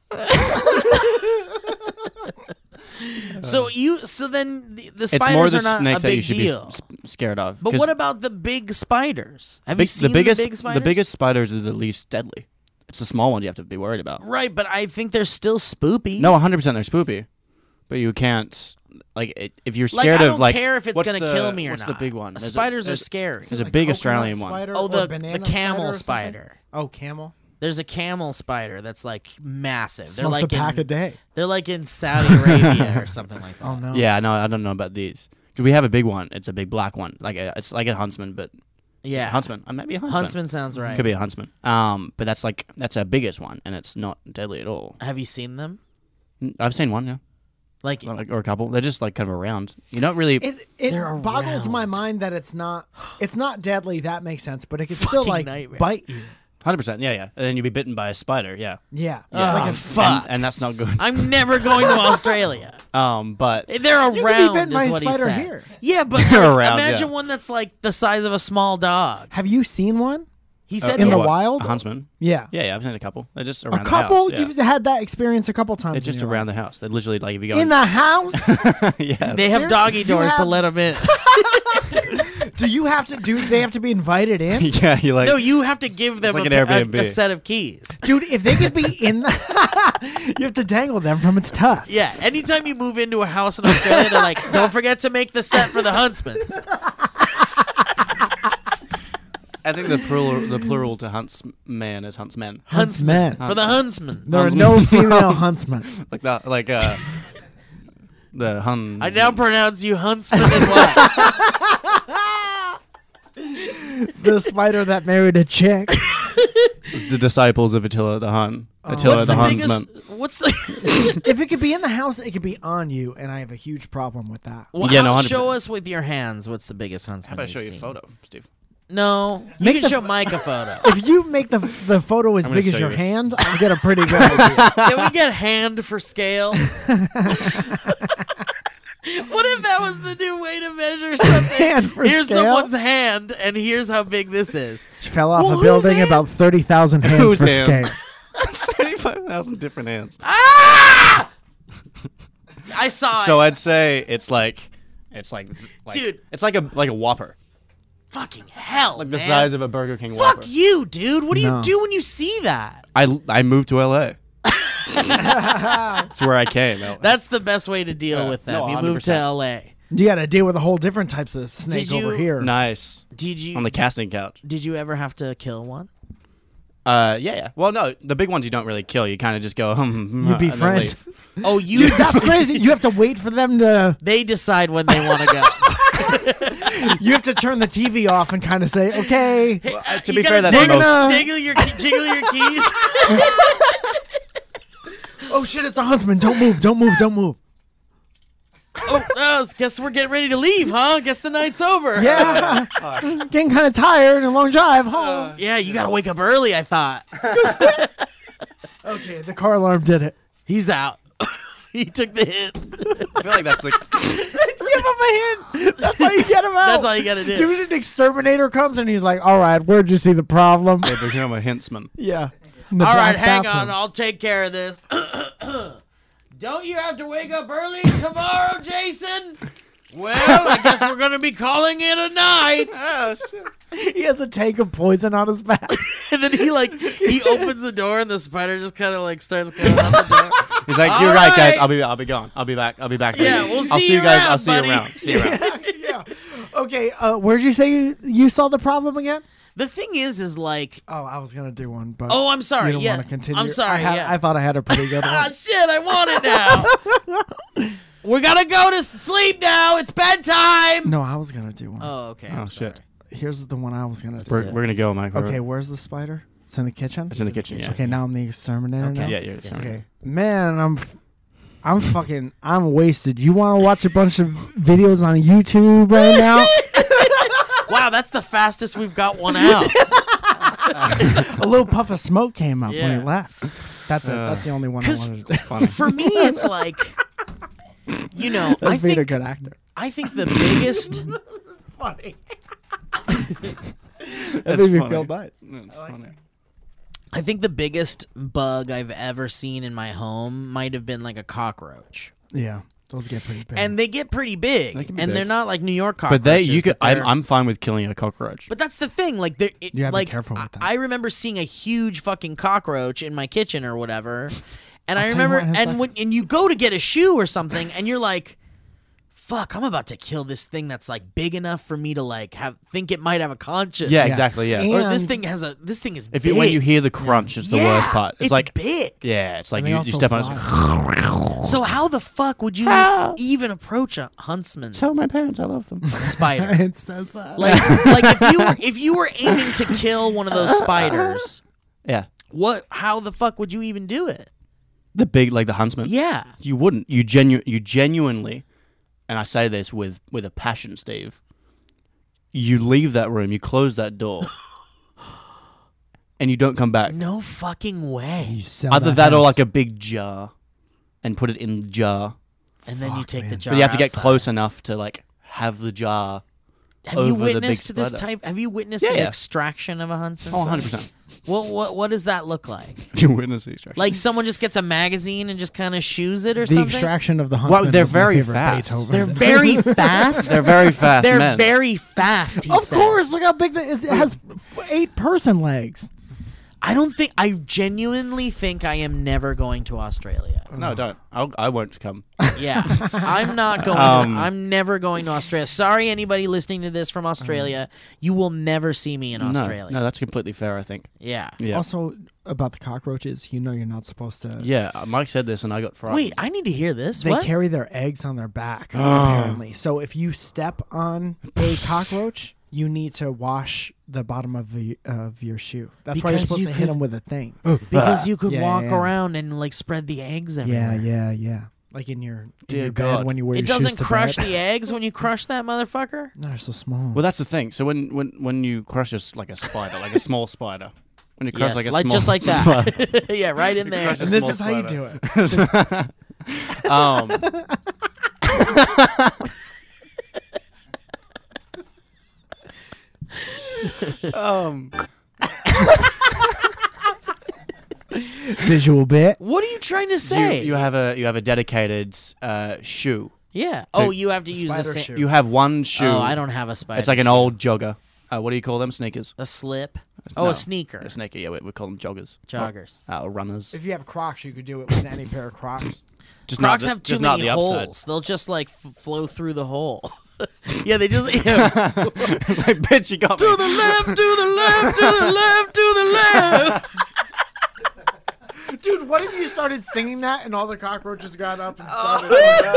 So you, so then the, the It's spiders more the are not snakes a that you big should deal. be s- s- scared of. But 'Cause what about the big spiders? Have you big- seen the biggest the big spiders? the biggest spiders are the least deadly. It's the small ones you have to be worried about. Right, but I think they're still spoopy. No, one hundred percent they're spoopy, but you can't like it, if you're like scared I of don't like care if it's what's gonna the- kill me or what's not. the big one? There's a- Spiders are there's- scary. There's a big Australian one. Oh, the the camel spider. Oh, camel. There's a camel spider that's like massive. They're Smokes like a pack in, a day. They're like in Saudi Arabia or something like that. Oh no. Yeah, no, I don't know about these. 'Cause we have a big one. It's a big black one. Like a, it's like a huntsman, but Yeah, huntsman. Uh, maybe a huntsman. Huntsman sounds right. Could be a huntsman. Um, but that's like that's our biggest one, and it's not deadly at all. Have you seen them? N- I've seen one, yeah, Like, or, like, or a couple. They're just like kind of around. You don't really. It it They're boggles my around. mind that it's not it's not deadly. That makes sense, but it could still Fucking like nightmare. bite you. Hundred percent, yeah, yeah. And then you'd be bitten by a spider, yeah. Yeah. Oh, Like a fuck. And, and that's not good. I'm never going to Australia. Um, but They're around. You could be bitten is by a what he spider said. here. Yeah, but like, They're around, imagine yeah. one that's like the size of a small dog. Have you seen one? He said in yeah. the what? wild? A huntsman. Yeah. Yeah, yeah. I've seen a couple. They're just A around couple? the house. You've had that experience a couple times. It's in just your around life. the house. They're literally like if you go In the house? yeah. They have Ser- doggy you doors to have- let them in. Do you have to do they have to be invited in? yeah, you like No, you have to give them like a, an pa- a- Airbnb. a set of keys. Dude, if they could be in the You have to dangle them from its tusk. Yeah, anytime you move into a house in Australia, they're like, don't forget to make the set for the huntsmans. I think the plural, the plural to huntsman is huntsmen. Huntsmen. For the huntsman. There are Huntsman. no female huntsmen. Like that, like uh, the hun. I now pronounce you huntsman and what? The spider that married a chick. the disciples of Attila the Hun. Oh. Attila What's the, the huntsman. biggest... What's the... If it could be in the house, it could be on you, and I have a huge problem with that. Well, Yeah, how- no, one hundred show percent. us with your hands what's the biggest huntsman How about I you've show you a seen. photo, Steve? No, you Make can the show f- Mike a photo. If you make the the photo as I'm gonna big as show your you this. hand, I'll get a pretty good idea. Can we get hand for scale? What if that was the new way to measure something? Hand for here's scale? someone's hand, and here's how big this is. She fell off Well, a whose building hand? about thirty thousand hands Whose for hand? scale. Thirty-five thousand different hands. Ah! I saw So it. I'd say it's like, it's like, like, Dude. it's like a like a Whopper, Fucking hell, like the man. size of a Burger King Fuck Whopper. you, dude. What do No. you do when you see that? I I moved to L A. That's where I came. That's the best way to deal Yeah. with them. No, you one hundred moved to percent. L A. You got to deal with a whole different types of snake Did you- over here. nice Did you on the casting couch. Did you ever have to kill one? Uh, yeah, yeah. Well, no, the big ones you don't really kill. You kind of just go. Hmm, You and then befriend. leave. Oh, you. Dude, that's crazy. You have to wait for them to. They decide when they want to go. You have to turn the T V off and kind of say, "Okay." Well, uh, to You be fair, gotta that's jiggle, most- jiggle your jiggle your keys. Oh shit! It's a huntsman. Don't move. Don't move. Don't move. oh, oh, guess we're getting ready to leave, huh? Guess the night's over. Yeah. Getting kind of tired. A long drive home. Yeah, you gotta wake up early. I thought. Okay, the car alarm did it. He's out. He took the hit. I feel like that's the. Give him a hint. That's how you get him out. That's all you gotta do. Dude, an exterminator comes and he's like, "All right, where'd you see the problem?" They become a hintsman. Yeah. In the All right, black hang bathroom. on. I'll take care of this. Don't you have to wake up early tomorrow, Jason? Well, I guess we're gonna be calling it a night. Oh shit! He has a tank of poison on his back. And then he like he opens the door and the spider just kind of like starts coming out the door. He's like, All "You're right, guys. right. I'll be, I'll be gone. I'll be back. I'll be back. Yeah, later. we'll I'll see see you you guys. around, I'll see buddy." you around. See you around." Yeah. Okay. Uh, where'd you say you, you saw the problem again? The thing is, is like, Oh, I was gonna do one, but oh, I'm sorry. you don't Yeah, want to continue. I'm sorry. I, had- yeah. I thought I had a pretty good Ah, one. shit! I want it now. We gotta go to sleep now. It's bedtime. No, I was gonna do one. Oh, okay. Oh I'm shit! sorry. Here's the one I was gonna do. We're, we're gonna go, Mike. Okay, where's the spider? It's in the kitchen. It's in the kitchen. Yeah. Okay, now I'm the exterminator. Okay. Now? Yeah, you're. Yes. Okay, man, I'm, f- I'm fucking, I'm wasted. You want to watch a bunch of videos on YouTube right now? Wow, that's the fastest we've got one out. A little puff of smoke came up when Yeah. he left. That's it. Uh, That's the only one I 'cause- wanted to do. Funny. For me, it's like, you know, That's I being a think good actor. I think the biggest. Funny. That That's made me funny. feel bad. It's funny. I think the biggest bug I've ever seen in my home might have been like a cockroach. Yeah, those get pretty big. And they get pretty big, They can be and big. they're not like New York cockroaches. But they, you could. but I'm, they're- I'm fine with killing a cockroach. But that's the thing, like, they're, it, You gotta be like careful with I, that. I remember seeing a huge fucking cockroach in my kitchen or whatever, and I'll I tell you remember, what, it's and like- when and you go to get a shoe or something, and you're like, "Fuck, I'm about to kill this thing that's like big enough for me to like have think it might have a conscience." yeah, Yeah. exactly. Yeah. And- Or this thing has a this thing is if big. you when you hear the crunch, it's the Yeah, worst part. It's, it's like big. yeah, it's like And they you, you also step on it. It's fly. like, So how the fuck would you even approach a huntsman tell my parents I love them. spider? it says that. Like, like if you were if you were aiming to kill one of those spiders, Yeah, what? How the fuck would you even do it? the big like the huntsman. Yeah. You wouldn't. You genu- You genuinely, and I say this with with a passion, Steve. You leave that room. You close that door, and you don't come back. No fucking way. You sell Either that or house. like a big jar, and put it in the jar. And then you Fuck, take the man. jar. But you have to get outside. close enough to like have the jar. Have you over the big witnessed this spider. type? Have you witnessed Yeah, an yeah. extraction of a huntsman? Oh, spider? one hundred percent. What what what does that look like? You witness the extraction. Like someone just gets a magazine and just kind of shoes it or the something? extraction of the huntsman. they're was my very favorite fast. Beethoven. They're very fast. They're very fast They're men. very fast. He Of says. course, look how big the, it has. Eight person legs. I don't think I genuinely think I am never going to Australia. No, don't. I'll, I won't come. Yeah, I'm not going. Um, to, I'm never going to Australia. Sorry, anybody listening to this from Australia, you will never see me in No, Australia. no, that's completely fair. I think. Yeah. Yeah. Also, about the cockroaches, you know you're not supposed to. yeah. uh, Mike said this, and I got frightened. Wait, I need to hear this. They what? carry their eggs on their back, apparently. So if you step on a cockroach, you need to wash the bottom of, the, of your shoe. That's why you're Because supposed you to hit could- them with a thing. because you could Yeah, walk yeah, yeah. around and like spread the eggs everywhere. Yeah, yeah, yeah. Like in your, in Dear your bed God. when you wear It your shoes doesn't to crush bed. the eggs when you crush that motherfucker. No, they're so small. Well, that's the thing. So when when when you crush a s like a spider, like a small spider, when you crush Yes, like a like small just like spider, that. Yeah, right in there. crush a and this small is how you spider. do it. um, um, Visual bit. What are you trying to you, say? you have a you have a dedicated uh, shoe. yeah. Oh, you have to use the spider same. shoe. You have one shoe. Oh, I don't have a spider. It's like an shoe. old jogger. Uh, what do you call them? Sneakers. a slip. Oh, No. a sneaker. A sneaker. Yeah, we, we call them joggers. Joggers. Uh, or runners. If you have Crocs, you could do it with any pair of Crocs. Just Crocs not the, have too just not many the upside. holes. They'll just like f- flow through the hole. Yeah, they just yeah. It's like, bitch, you got me. to the left, to the left, to the left, to the left. Dude, what if you started singing that and all the cockroaches got up and started?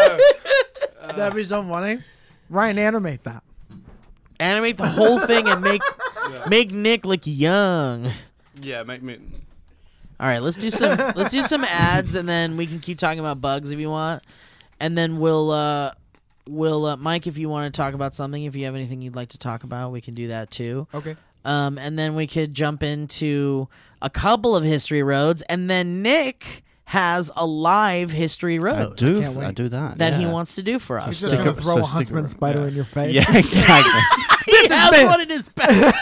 That'd be so funny. Ryan, animate that. Animate the whole thing and make make Nick look young. Yeah, make me. All right, let's do some let's do some ads and then we can keep talking about bugs if you want, and then we'll uh we'll uh, Mike, if you want to talk about something, if you have anything you'd like to talk about, we can do that too. Okay. Um, and then we could jump into a couple of history roads, and then Nick has a live history I road do. can't I wait. do that. that he yeah. wants to do for us. He's So just gonna Stick- throw so a stick huntsman around, spider yeah. in your face. Yeah, exactly. he has bit. one in his back.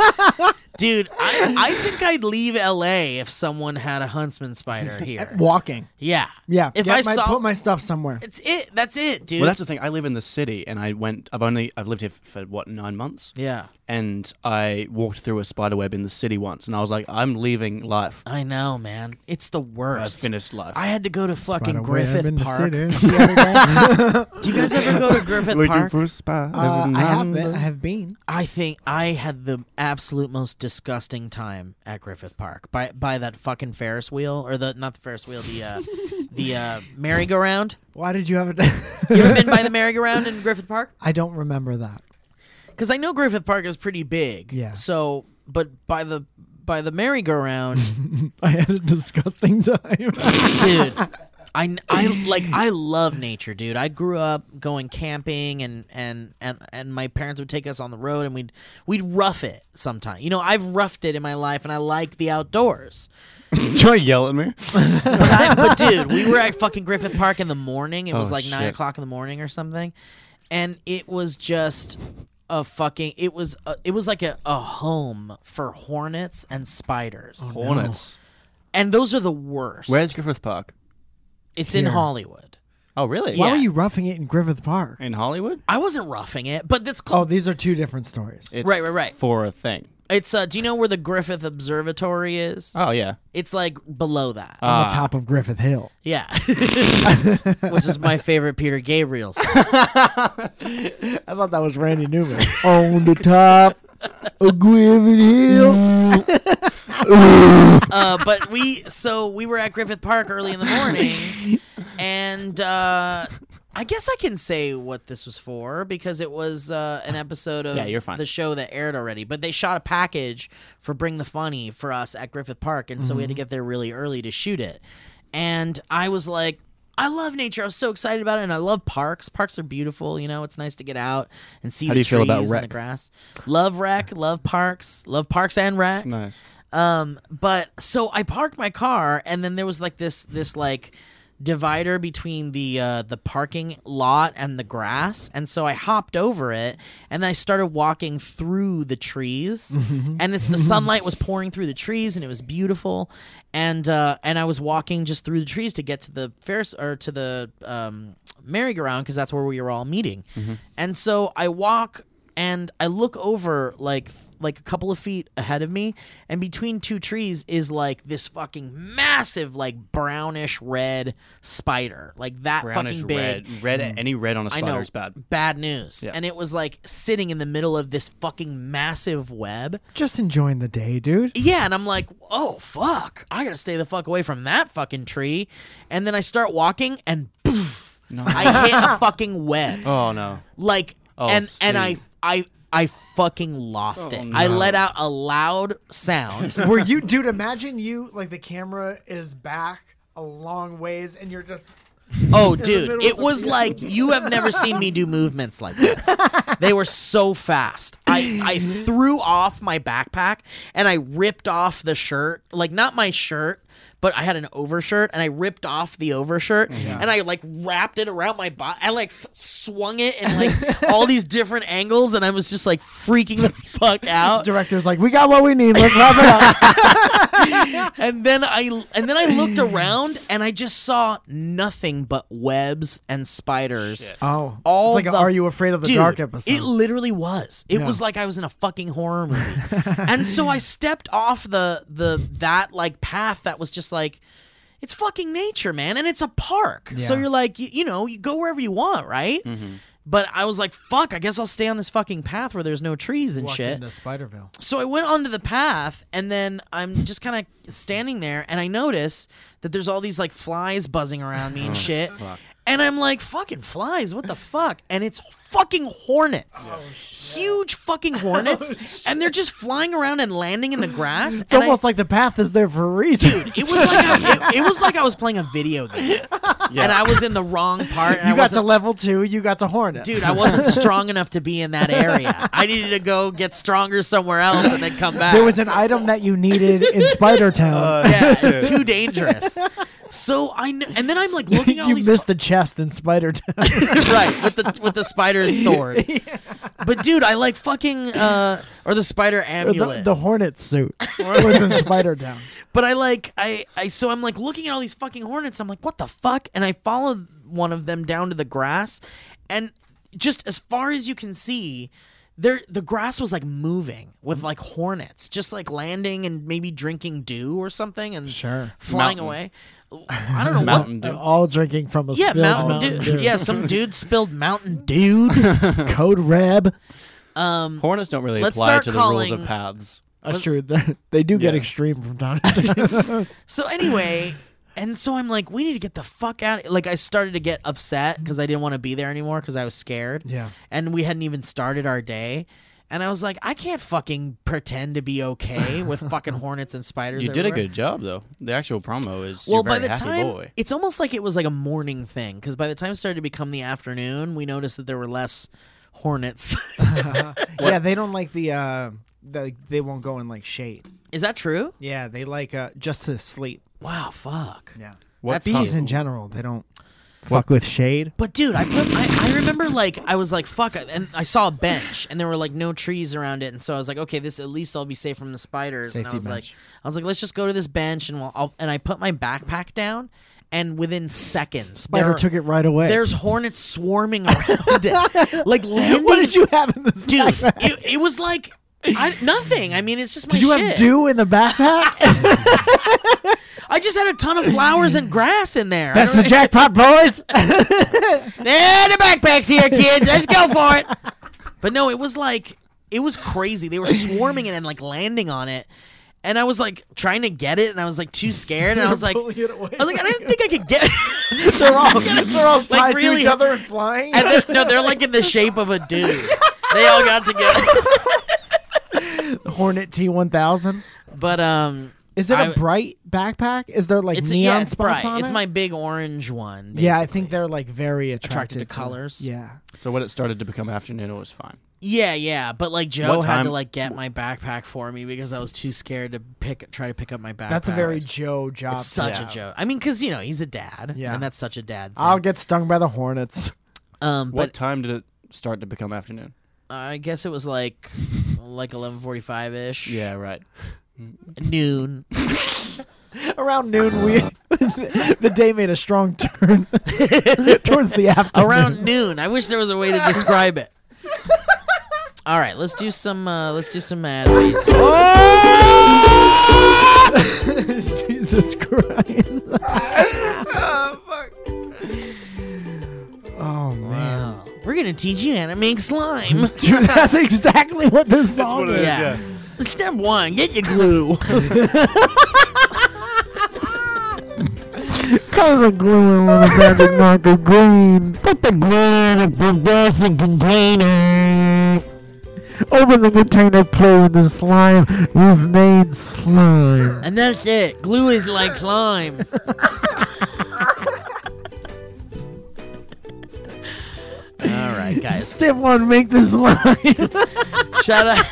Dude, I, I think I'd leave L A if someone had a huntsman spider here. Walking. Yeah. Yeah. If Get I my, saw, put my stuff somewhere. it's it. That's it, dude. Well, that's the thing. I live in the city, and I went. I've only. I've lived here for what nine months, yeah. and I walked through a spider web in the city once, and I was like, I'm leaving life. I know, man. It's the I've worst. finished life. I had to go to fucking Spider web Griffith in the Park city. the other day. Do you guys ever go to Griffith Park? for a spider. Uh, I have been. I have been. I think I had the absolute most disgusting time at Griffith Park by by that fucking Ferris wheel or the not the Ferris wheel the uh, the uh, merry-go-round. Why did you have it? You ever been by the merry-go-round in Griffith Park? I don't remember that. Because I know Griffith Park is pretty big. Yeah. So, but by the by the merry-go-round, I had a disgusting time. dude. I, I like I love nature, dude. I grew up going camping and, and, and, and my parents would take us on the road and we'd we'd rough it sometime. You know, I've roughed it in my life and I like the outdoors. Try to yell at me. But, I, but dude, we were at fucking Griffith Park in the morning. It was Oh, like nine shit. o'clock in the morning or something, and it was just a fucking. It was a, it was like a, a home for hornets and spiders, Hornets. and those are the worst. Where's Griffith Park? It's in Here. Hollywood. Oh, really? Why Yeah. were you roughing it in Griffith Park? In Hollywood? I wasn't roughing it, but that's Oh, close. these are two different stories. It's Right, right, right. For a thing. It's uh. Do you know where the Griffith Observatory is? Oh, yeah. It's like below that. On Ah. the top of Griffith Hill. yeah, which is my favorite Peter Gabriel song. I thought that was Randy Newman. On the top of Griffith Hill. uh, but we so we were at Griffith Park early in the morning, and uh, I guess I can say what this was for because it was uh, an episode of Yeah, you're fine. the show that aired already. But they shot a package for Bring the Funny for us at Griffith Park, and so we had to get there really early to shoot it. And I was like, I love nature. I was so excited about it, and I love parks. Parks are beautiful. You know, it's nice to get out and see How the do you trees feel about and the rec? grass. Love rec, love parks, love parks and rec. Nice. Um, but so I parked my car, and then there was like this this like divider between the uh, the parking lot and the grass, and so I hopped over it, and then I started walking through the trees, and it's the sunlight was pouring through the trees, and it was beautiful, and uh, and I was walking just through the trees to get to the Ferris or to the um, merry-go-round because that's where we were all meeting, and so I walk and I look over like like a couple of feet ahead of me, and between two trees is like this fucking massive, like brownish red spider, like that Brownish fucking big. red. Red. Any red on a I spider know, is bad. bad news. Yeah. And it was like sitting in the middle of this fucking massive web. Just enjoying the day, dude. Yeah, and I'm like, oh fuck, I gotta stay the fuck away from that fucking tree. And then I start walking, and poof, No. I hit a fucking web. Oh no. Like, Oh, and and I sweet. I I fucking lost Oh, it. I no. let out a loud sound. Were you, dude? Imagine you like the camera is back a long ways, and you're just. Oh, the dude, middle it of the was field. like you have never seen me do movements like this. They were so fast. I, I threw off my backpack and I ripped off the shirt. Like, not my shirt, but I had an overshirt, and I ripped off the overshirt and I like wrapped it around my body. I like f- swung it in like all these different angles, and I was just like freaking the fuck out. Director's like, we got what we need. Let's wrap it up. And then I and then I looked around and I just saw nothing but webs and spiders. Shit. Oh, All it's like, the- a Are You Afraid of the Dude, Dark episode? It literally was. It Yeah. was like I was in a fucking horror movie. And so I stepped off the the that like path that was just like, it's fucking nature, man, and it's a park. So Yeah. you're like, you, you know, you go wherever you want, right? Mm-hmm. But I was like, fuck, I guess I'll stay on this fucking path where there's no trees and Walked shit. into Spiderville. So I went onto the path, and then I'm just kind of standing there, and I notice that there's all these like flies buzzing around me and shit. fuck. And I'm like, fucking flies, what the fuck? And it's fucking hornets. Huge fucking hornets. And they're just flying around and landing in the grass. It's and almost like the path is there for a reason. I, it was like I, it, it was like I was playing a video game. And I was in the wrong part. And you I got to wasn't- level two. You got to Hornet. Dude, I wasn't strong enough to be in that area. I needed to go get stronger somewhere else and then come back. There was an item that you needed in Spider Town. yeah, it's too dangerous. So I kn- and then I'm like looking at all you these missed the chest in Spider Town. right with the with the spider's sword. But dude, I like fucking uh or the spider the, amulet. the Hornet suit was in Spider Town. But I like I I so I'm like looking at all these fucking hornets. I'm like, what the fuck? And I followed one of them down to the grass, and just as far as you can see, there the grass was like moving with like hornets, just like landing and maybe drinking dew or something and Sure. flying Mountain. away. I don't know what. Mountain They're Dew. all drinking from a Yeah, spilled Mountain, Dew. Yeah, some dude spilled Mountain Dew. Code Red. Um, Hornets don't really Let's apply start to the rules calling- of paths. That's true. They they do get Yeah. extreme from time to time. so anyway, and so I'm like, we need to get the fuck out. Like I started to get upset because I didn't want to be there anymore because I was scared. Yeah. And we hadn't even started our day. And I was like, I can't fucking pretend to be okay with fucking hornets and spiders. You did a everywhere. good job though. The actual promo is Well, you're by very the happy time boy. it's almost like it was like a morning thing because by the time it started to become the afternoon, we noticed that there were less hornets. Yeah, they don't like the uh the, they won't go in like shade. Is that true? Yeah, they like uh just to sleep. Wow, fuck. Yeah. What That's Bees how- in general, they don't fuck with shade. But dude, I put I, I remember like I was like fuck, and I saw a bench and there were like no trees around it, and so I was like, okay, this at least I'll be safe from the spiders. and I Safety was bench. like, I was like, let's just go to this bench and we'll, I'll, and I put my backpack down, and within seconds, Spider there, took it right away. there's hornets swarming around it, like landing. What did you have in this dude? backpack? It, it was like I, nothing. I mean, it's just my Did you shit. have dew in the backpack? I just had a ton of flowers and grass in there. I That's don't the know- jackpot, boys. Yeah, the backpack's here, kids. Let's go for it. But no, it was like it was crazy. They were swarming it and like landing on it, and I was like trying to get it, and I was like too scared, and I was like, I Pulling it away. was like, I didn't think I could get it. they're all they're all tied Like, to really- each other and flying. And they're, no, they're like in the shape of a dude. They all got together. Hornet T one thousand. But um, Is it a I- bright backpack? Is there like it's neon yeah, it's spots bright. on It's it? my big orange one. yeah, I basically. think they're like very Attracted attracted, to colors? Yeah. So when it started to become afternoon, it was fine. Yeah, yeah, but like Joe What had to time- like get my backpack for me because I was too scared to pick try to pick up my backpack. That's a very Joe job. It's such Yeah. a joke. I mean, because you know he's a dad, Yeah. and that's such a dad thing. I'll get stung by the hornets. um, What but time did it start to become afternoon? I guess it was like like eleven forty five ish. Yeah, right. noon. Around noon, we the day made a strong turn towards the afternoon. Around noon. I wish there was a way to describe it. All right, let's do some. Uh, let's do some ad reads. Jesus Christ. Oh, man. Wow. We're gonna teach you how to make slime. Dude, that's exactly what this song what it is. is. Yeah. Step one, get your glue. Cut the glue in with a magic marker green. Put the glue in a plastic container. Open the container, play with the slime. You've made slime. And that's it. Glue is like slime. All right, guys. Step one, make the slime. Shout out.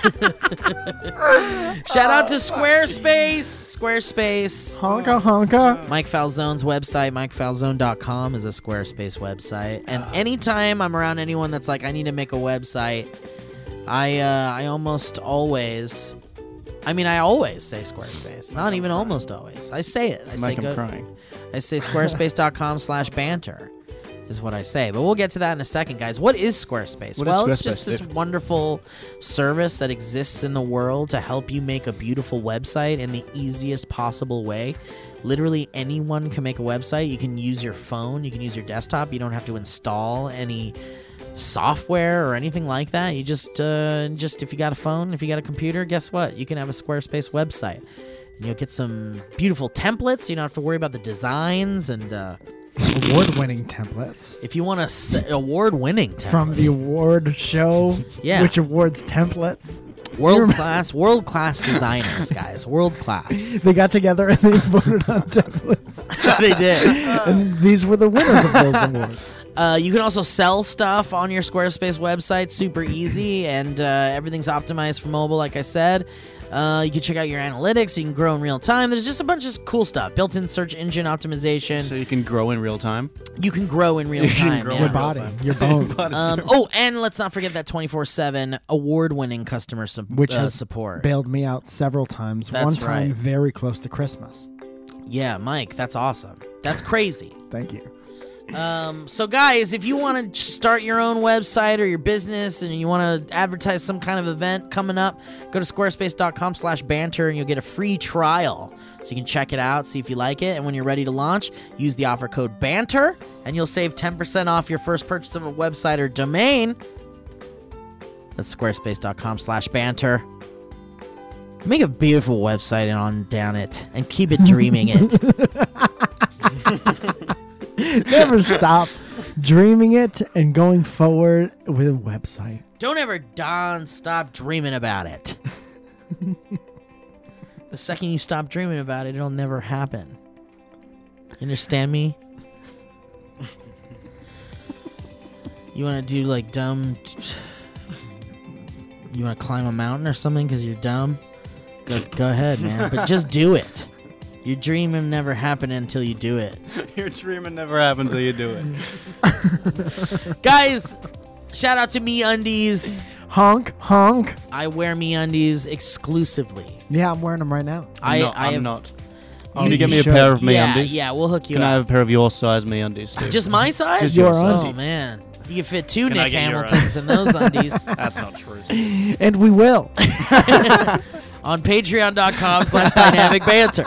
Shout out to Squarespace. Squarespace. Honka honka. Mike Falzone's website, mike falzone dot com, is a Squarespace website. And anytime I'm around anyone that's like, I need to make a website, I uh, I almost always, I mean, I always say Squarespace. Not even almost always. I say it. I say Mike, I'm go. crying. I say squarespace dot com slash banter is what I say. But we'll get to that in a second, guys. What is Squarespace? What is well, it's Squarespace, just this Steve? wonderful service that exists in the world to help you make a beautiful website in the easiest possible way. Literally anyone can make a website. You can use your phone. You can use your desktop. You don't have to install any software or anything like that. You just, uh, just if you got a phone, if you got a computer, guess what? You can have a Squarespace website. And you'll get some beautiful templates. You don't have to worry about the designs and... Uh, Award-winning templates. If you want a s- award-winning template. From the award show, Yeah. which awards templates. world-class, world-class designers, guys, world-class. They got together and they voted on templates. They did. And these were the winners of those awards. Uh, you can also sell stuff on your Squarespace website, super easy, and uh, everything's optimized for mobile, like I said. Uh, you can check out your analytics. You can grow in real time. There's just a bunch of cool stuff. Built-in search engine optimization. So you can grow in real time. You can grow in real You can time. grow yeah. in Your body, time. your bones. Um, oh, and let's not forget that twenty-four seven award-winning customer su- Which uh, has support. bailed me out several times. That's One time right. very close to Christmas. Yeah, Mike, that's awesome. That's crazy. Thank you. Um, so, guys, if you want to start your own website or your business and you want to advertise some kind of event coming up, go to squarespace dot com slash banter and you'll get a free trial. So you can check it out, see if you like it, and when you're ready to launch, use the offer code BANTER, and you'll save ten percent off your first purchase of a website or domain. That's squarespace dot com slash banter. Make a beautiful website on down it, and keep it dreaming it. Never stop dreaming it and going forward with a website. Don't ever Don stop dreaming about it. The second you stop dreaming about it, it'll never happen. You understand me? You want to do like dumb... You want to climb a mountain or something because you're dumb? Go, go ahead, man. But just do it. Your dream will never happen until you do it. Your dream will never happen until you do it. Guys, shout out to MeUndies. Honk, honk. I wear MeUndies exclusively. Yeah, I'm wearing them right now. I, no, I I'm have, not. Oh, Can you get you me a should. pair of Yeah, MeUndies? yeah, we'll hook you Can I up. have a pair of your size MeUndies, Steve? Just my size? Just your your size. Oh, man. You can fit two Can I Nick get your Hamiltons in those undies. That's not true. Steve. And we will. On patreon dot com slash dynamic banter.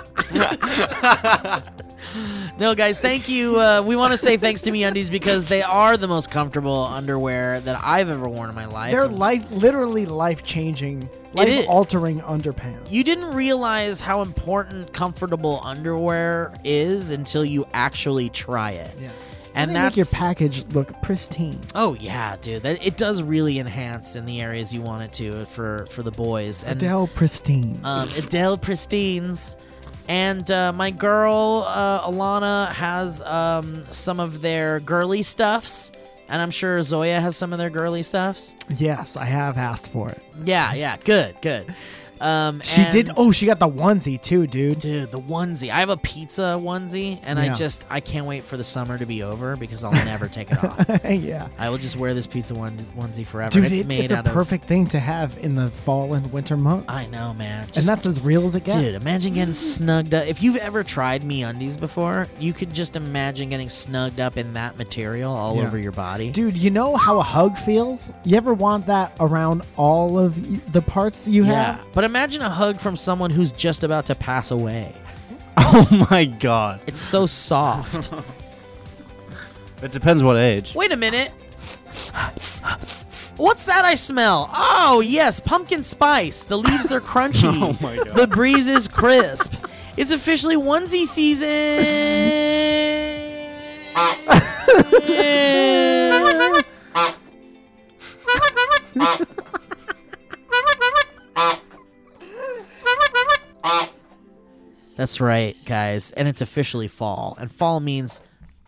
No, guys, thank you. Uh, we want to say thanks to MeUndies because they are the most comfortable underwear that I've ever worn in my life. They're And life, literally life-changing, is. life-altering underpants. You didn't realize how important comfortable underwear is until you actually try it. Yeah. And they that's make your package look pristine. Oh yeah, dude. That it does really enhance in the areas you want it to for for the boys. And Adele pristine. um, Adele Pristines, and uh, my girl uh, Alana has um, some of their girly stuffs, and I'm sure Zoya has some of their girly stuffs. Yes, I have asked for it. Yeah, yeah, good, good. Um, She did. and- Oh, she got the onesie too, dude. Dude, the onesie. I have a pizza onesie, and I Yeah. just I can't wait for the summer to be over because I'll never take it off. Yeah. I will just wear this pizza one- onesie forever. Dude, and it's it- made it's a out of. perfect thing to have in the fall and winter months. I know, man. and Just, that's as real as it gets. dude. Imagine getting snugged up. If you've ever tried MeUndies before, you could just imagine getting snugged up in that material all Yeah. over your body. Dude, you know how a hug feels? You ever want that around all of y- the parts you yeah, have? but imagine a hug from someone who's just about to pass away. Oh my god. It's so soft. It depends what age. Wait a minute. What's that I smell? Oh, yes, pumpkin spice. The leaves are crunchy. Oh my god. The breeze is crisp. It's officially onesie season. That's right, guys. And it's officially fall. And fall means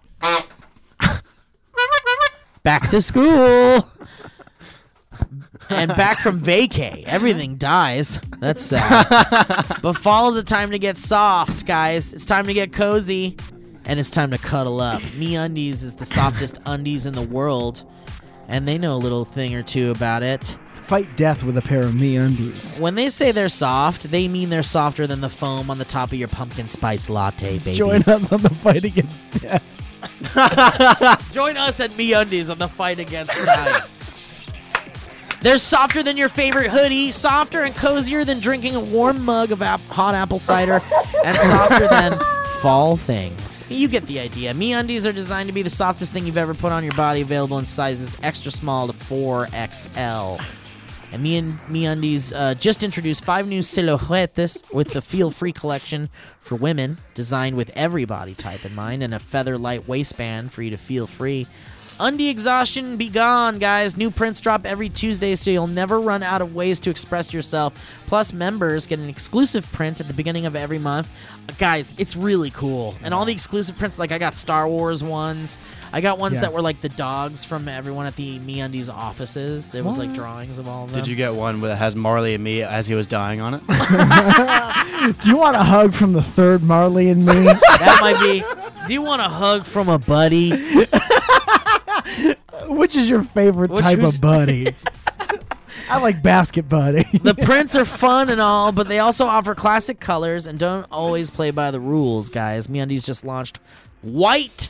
back to school. And back from vacay. Everything dies. That's sad. But fall is a time to get soft, guys. It's time to get cozy. And it's time to cuddle up. MeUndies is the softest undies in the world. And they know a little thing or two about it. Fight death with a pair of me undies. When they say they're soft, they mean they're softer than the foam on the top of your pumpkin spice latte, baby. Join us on the fight against death. Join us at MeUndies on the fight against time. They're softer than your favorite hoodie, softer and cozier than drinking a warm mug of ap- hot apple cider, and softer than fall things. You get the idea. MeUndies are designed to be the softest thing you've ever put on your body, available in sizes extra small to four X L. And Me and MeUndies uh, just introduced five new silhouettes with the Feel Free collection for women, designed with every body type in mind, and a feather light waistband for you to feel free. Undie exhaustion be gone, guys. New prints drop every Tuesday, so you'll never run out of ways to express yourself. Plus, members get an exclusive print at the beginning of every month. Uh, guys, it's really cool. And all the exclusive prints, like I got Star Wars ones. I got ones Yeah. that were like the dogs from everyone at the MeUndies offices. There was like What? drawings of all of them. Did you get one that has Marley and me as he was dying on it? Do you want a hug from the third Marley and me? That might be. Do you want a hug from a buddy? Which is your favorite Which type was- of buddy? I like basket buddy. The prints are fun and all, but they also offer classic colors and don't always play by the rules, guys. MeUndies just launched white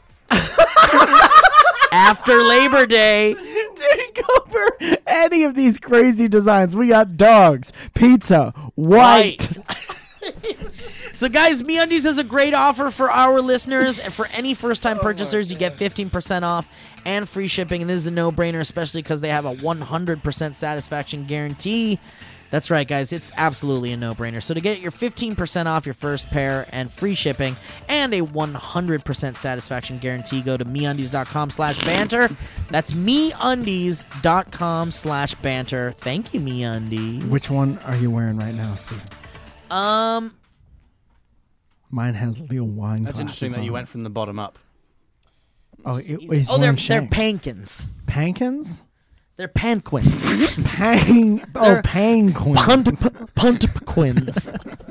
after Labor Day. Didn't cover any of these crazy designs. We got dogs, pizza, white. So, guys, MeUndies has a great offer for our listeners. And for any first-time purchasers, you get fifteen percent off and free shipping. And this is a no-brainer, especially because they have a one hundred percent satisfaction guarantee. That's right, guys. It's absolutely a no-brainer. So to get your fifteen percent off your first pair and free shipping and a one hundred percent satisfaction guarantee, go to MeUndies.com slash banter. That's MeUndies.com slash banter. Thank you, MeUndies. Which one are you wearing right now, Steve? Um... Mine has Leo wine That's interesting glasses that you on. went from the bottom up. Oh, it, he's Oh, they're, wearing they're Shanks. pankins. Pankins? They're panquins. Pang. Oh, They're panquins. Punt puntquins.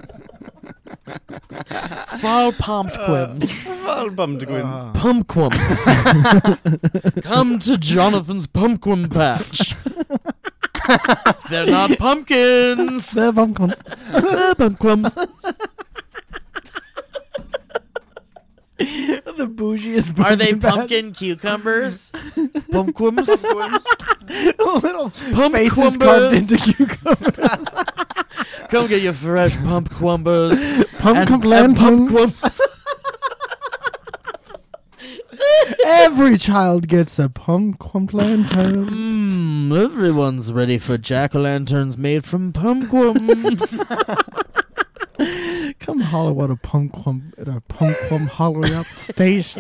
Fall pumpquins. Pumpquins. Come to Jonathan's pumpkin patch. They're not pumpkins. They're pumpkins. They're pumpkins. The bougiest. Are they pumpkin patch. pumpkin cucumbers? Pumpquins. Little Pump faces quumbers. carved into cucumbers. Come get your fresh pumpquumbers. Pumpkin and lantern. pumpquins. Every child gets a pumpkin lantern. Mmm, everyone's ready for jack-o'-lanterns made from pumpkins. Come Hollywood a pumpkin at a pumpkin Hollywood station.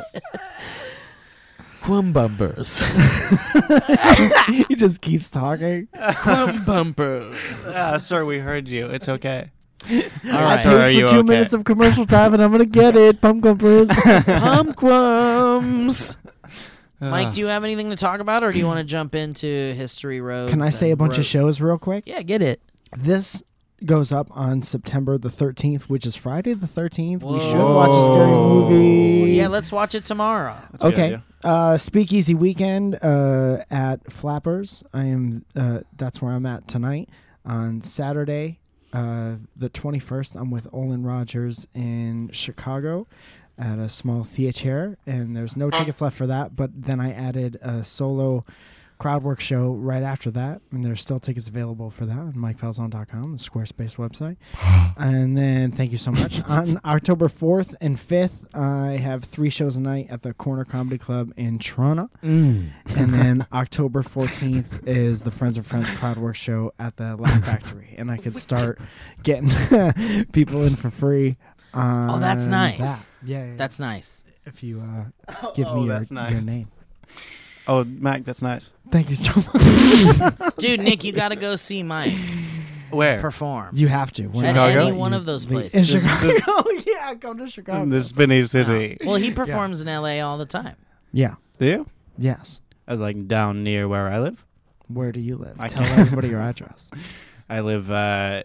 Quumbumpers. He just keeps talking. Quumbumpers. Ah, sir, we heard you. It's okay. All I right. Sir, are paid for you two okay? minutes of commercial time and I'm gonna get it. Pumpkin. Pumpquums. Mike, Ah. do you have anything to talk about, or do you want to jump into History Roads? Can I say a and bunch of roasts? shows real quick? Yeah, get it. This goes up on September the thirteenth, which is Friday the thirteenth. We should Whoa. watch a scary movie. Yeah, let's watch it tomorrow. That's a good Okay. idea. Uh, Speakeasy Weekend uh, at Flappers. I am. Uh, that's where I'm at tonight. On Saturday, uh, the twenty-first, I'm with Olin Rogers in Chicago at a small theater, and there's no tickets left for that. But then I added a solo crowdwork show right after that, and there's still tickets available for that on mike falzone dot com, the Squarespace website. And then thank you so much. On October fourth and fifth, I have three shows a night at the Corner Comedy Club in Toronto. Mm. And then October fourteenth is the Friends of Friends crowdwork show at the Laugh Factory, and I could start getting people in for free. Oh, that's on nice. that. Yeah, yeah, That's nice. if you uh, give Oh, me your, that's nice. your name. Oh, Mac, that's nice. Thank you so much. Dude, Nick, you got to go see Mike Where? perform. You have to. We're At not- Chicago? any one of those in places. Chicago. yeah, come to Chicago. In the Spinny City. Well, he performs in L A all the time. Yeah. Do you? Yes. I was like down near where I live. Where do you live? I Tell can't- everybody your address. I live. Uh,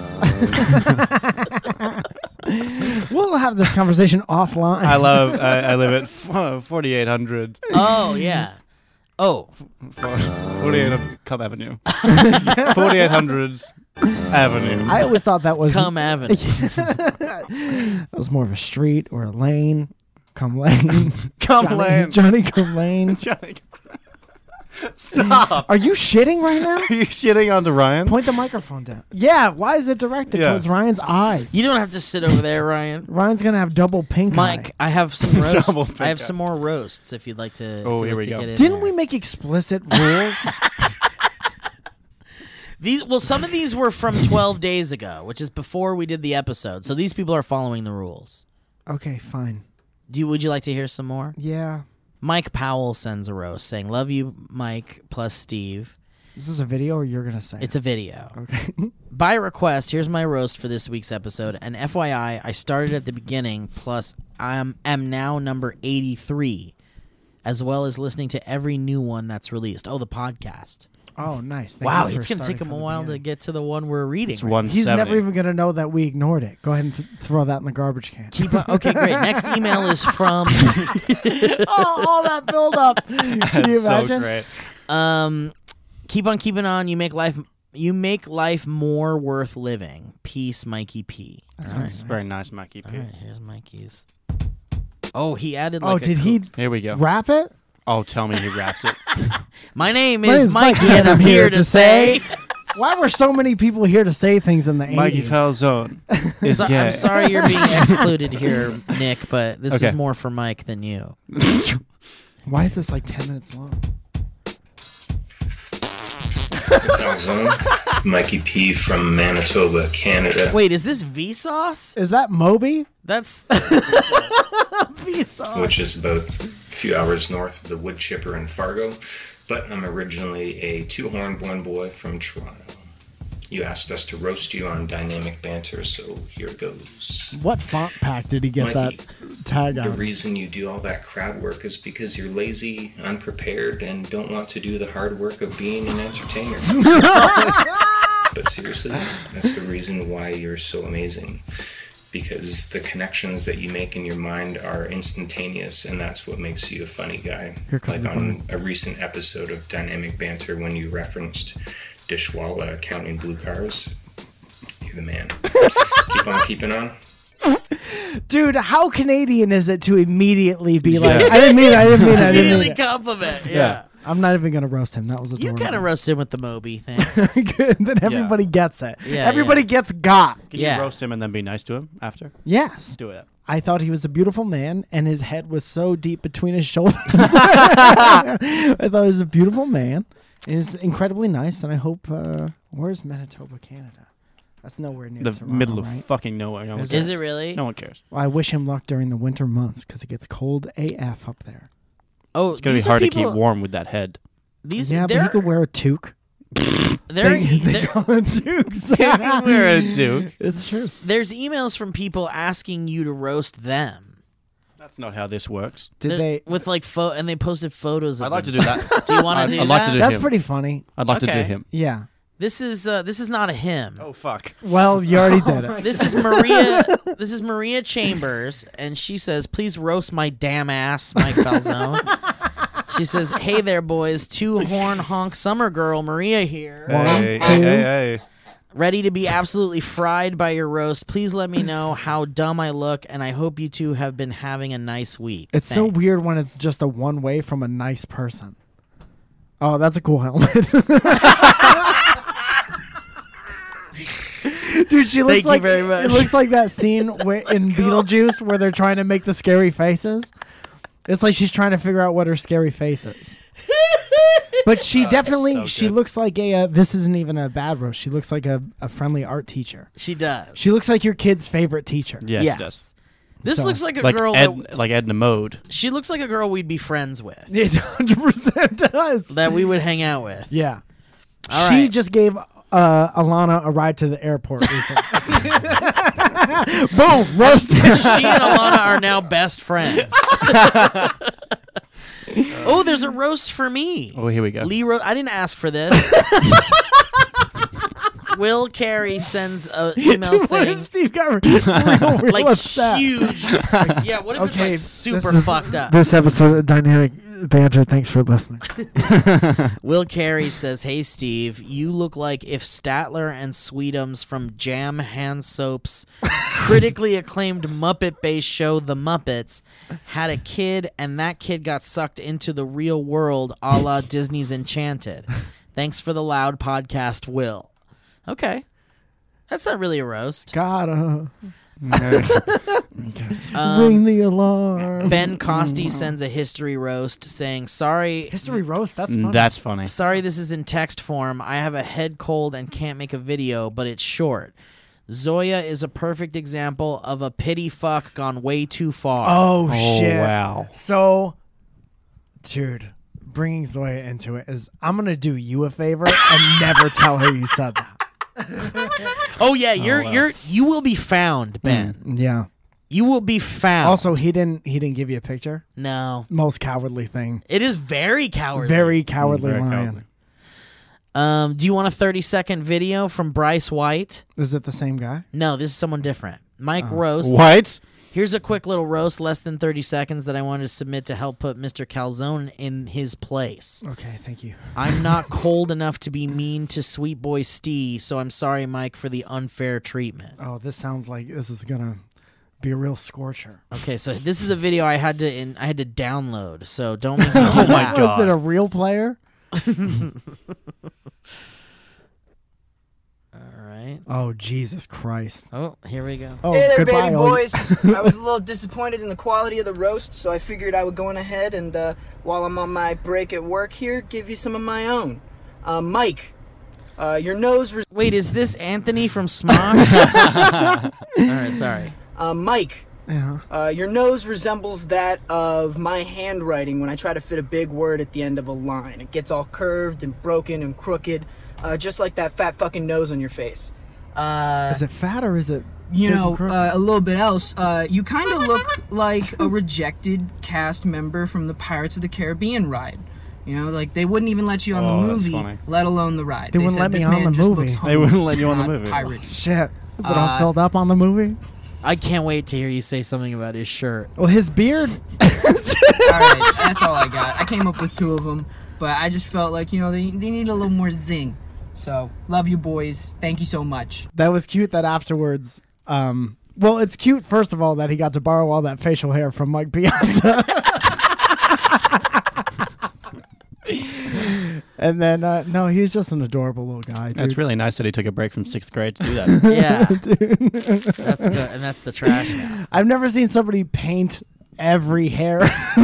We'll have this conversation offline. I love. uh, I live at forty-eight hundred. Oh, yeah. Oh, forty-eight hundred Cum Avenue. forty-eight hundred Avenue. I always thought that was Cum Avenue. that was more of a street or a lane. Come lane. Cum Johnny, Lane. Johnny Come Lane. Johnny. Stop. Are you shitting right now? Are you shitting onto Ryan? Point the microphone down. Yeah, why is it directed Yeah. towards Ryan's eyes? You don't have to sit over there, Ryan. Ryan's gonna have double pink Mike, eye. I have some Double roasts. pink I have eye. some more roasts if you'd like to. Oh, if you'd here like we to go. get in Didn't there. we make explicit rules? These well, some of these were from twelve days ago, which is before we did the episode. So these people are following the rules. Okay, fine. Do you, would you like to hear some more? Yeah. Mike Powell sends a roast saying, "Love you, Mike plus Steve." Is this a video or you're gonna say? It's a video. okay. By request, here's my roast for this week's episode. And F Y I, I started at the beginning, plus I am, am now number eighty-three, as well as listening to every new one that's released. Oh, the podcast. Oh, nice. Thank Wow, you for it's going to starting take him a from the while to beginning. get to the one we're reading. It's right one now. He's seventy. never even gonna know that we ignored it. Go ahead and th- throw that in the garbage can. Keep on, okay, great. Next email is from oh, all that build up. Can you That's so imagine? great. um, keep on keeping on. You make life you make life more worth living. Peace, Mikey P. That's All very right. It's very nice, Mikey All P. right, here's Mikey's. Oh, he added Oh, like a did co- he Here we go. wrap it? Oh, tell me he wrapped it. My name My is name's Mikey, and I'm here to say. Why were so many people here to say things in the Mikey eighties? Falzone is So- gay. I'm sorry you're being excluded here, Nick, but this Okay. is more for Mike than you. Why is this like ten minutes long? Falzone, Mikey P from Manitoba, Canada. Wait, is this Vsauce? Is that Moby? That's Vsauce. Which is about a few hours north of the wood chipper in Fargo, but I'm originally a two-horn-born boy from Toronto. You asked us to roast you on dynamic banter, so here goes. What font pack did he get Mikey, that tag The on? reason you do all that crowd work is because you're lazy, unprepared, and don't want to do the hard work of being an entertainer. But seriously, that's the reason why you're so amazing. Because the connections that you make in your mind are instantaneous, and that's what makes you a funny guy. Here comes Like the on a recent episode of Dynamic Banter when you referenced Dishwalla counting blue cars. You're the man. Keep on keeping on. Dude, how Canadian is it to immediately be like, Yeah. I didn't mean it, I didn't mean it, I didn't immediately mean it. compliment. Yeah. Yeah. I'm not even going to roast him. That was You adorable. kind of roasted him with the Moby thing. Good. Then everybody gets it. Yeah, everybody yeah. gets got. Can Yeah. you roast him and then be nice to him after? Yes. Do it. I thought he was a beautiful man, and his head was so deep between his shoulders. I thought he was a beautiful man. And he's incredibly nice, and I hope. Uh, where's Manitoba, Canada? That's nowhere near The Toronto, middle of right? fucking nowhere. No one Is cares. Is it really? No one cares. Well, I wish him luck during the winter months because it gets cold A F up there. Oh, It's gonna be these are hard to people- keep warm with that head. These, yeah, but they're, he could wear a toque. they're, They, they they're- call it toques. Wear a toque. It's true. there's emails from people asking you to roast them. That's not how this works. Did They're- they? with like pho- and they posted photos of I'd like to do themselves. that. Do you want I'd- to do I'd that? like to do That's him. pretty funny. I'd like to Okay. do him. Yeah. This is uh, this is not a hymn. Oh fuck. Well, you already did it. This is Maria. This is Maria Chambers, and she says, "Please roast my damn ass, Mike Falzone." She says, "Hey there, boys. Two horn honk summer girl Maria here, One, Hey, two. hey, hey, hey. ready to be absolutely fried by your roast. Please let me know how dumb I look, and I hope you two have been having a nice week." It's so Thanks. weird when it's just a one way from a nice person. Oh, that's a cool helmet. Dude, she looks Thank you like very much. It looks like that scene where, in Beetlejuice where they're trying to make the scary faces. It's like she's trying to figure out what her scary face is. But she definitely, so she good. looks like a, uh, this isn't even a bad roast. She looks like a, a friendly art teacher. She does. She looks like your kid's favorite teacher. Yes, yes. it does. This So- looks like a Like girl Ed, that like Edna Mode. she looks like a girl we'd be friends with, It one hundred percent does. that we would hang out with. Yeah. All she right. just gave uh, Alana a ride to the airport recently. Boom, roasted. She and Alana are now best friends. Oh, there's a roast for me. Oh, here we go. Lee ro- I didn't ask for this. Will Carey sends an email Dude, what saying, if Steve got real, real, real like, upset? huge. Yeah, what if Okay, it's like this super is- fucked up? This episode of Dynamic Banter, thanks for listening. Will Carey says, "Hey Steve, you look like if Statler and Sweetums from Jam Hand Soap's critically acclaimed Muppet-based show The Muppets had a kid and that kid got sucked into the real world a la Disney's Enchanted. Thanks for the loud podcast, Will." Okay. That's not really a roast. Gotta Um, ring the alarm. Ben Costy sends a history roast saying, "Sorry, History roast, that's Mm, funny. That's funny. Sorry this is in text form. I have a head cold and can't make a video, but it's short. Zoya is a perfect example of a pity fuck gone way too far." oh, Oh, shit. wow. So, dude, bringing Zoya into it is I'm going to do you a favor and never tell her you said that. Oh yeah, you're wow. you're you will be found, Ben. Yeah. You will be found. Also, he didn't he didn't give you a picture. no. Most cowardly thing. It is very cowardly. Very cowardly Very lion. cowardly. Um, do you want a thirty second video from Bryce White? Is it the same guy? No, this is someone different. Mike roasts. What? Here's a quick little roast, less than thirty seconds, that I wanted to submit to help put Mister Calzone in his place. Okay, thank you. I'm not cold enough to be mean to sweet boy Stee, so I'm sorry, Mike, for the unfair treatment. Oh, this sounds like this is gonna be a real scorcher. Okay, so this is a video I had to in, I had to download, so don't make me do Oh my that. God. Is it a real player? All right. Oh, Jesus Christ. Oh, here we go. Oh, Hey there, goodbye, baby all- boys. I was a little disappointed in the quality of the roast, so I figured I would go on ahead and, uh, while I'm on my break at work here, give you some of my own. Uh, Mike, uh, your nose... Res- Wait, is this Anthony from Smosh? All right, sorry. uh, Mike, Yeah. uh, your nose resembles that of my handwriting when I try to fit a big word at the end of a line. It gets all curved and broken and crooked, uh, just like that fat fucking nose on your face. Uh... Is it fat or is it? You big know, and crooked? uh, a little bit else. Uh, you kind of look like a rejected cast member from the Pirates of the Caribbean ride. You know, like they wouldn't even let you on Oh, the that's movie, funny. let alone the ride. They wouldn't said, let me "This on man the just movie." looks They wouldn't homeless, let you on the not movie. pirate." Shit. Is it all Uh, filled up on the movie? I can't wait to hear you say something about his shirt. Well, his beard. All right, that's all I got. I came up with two of them, but I just felt like, you know, they, they need a little more zing. So, love you boys. Thank you so much. That was cute that afterwards. Um, well, it's cute, first of all, that he got to borrow all that facial hair from Mike Piazza. And then, uh, no, he's just an adorable little guy, dude. That's really nice that he took a break from sixth grade to do that. Yeah, that's good, and that's the trash now. I've never seen somebody paint every hair.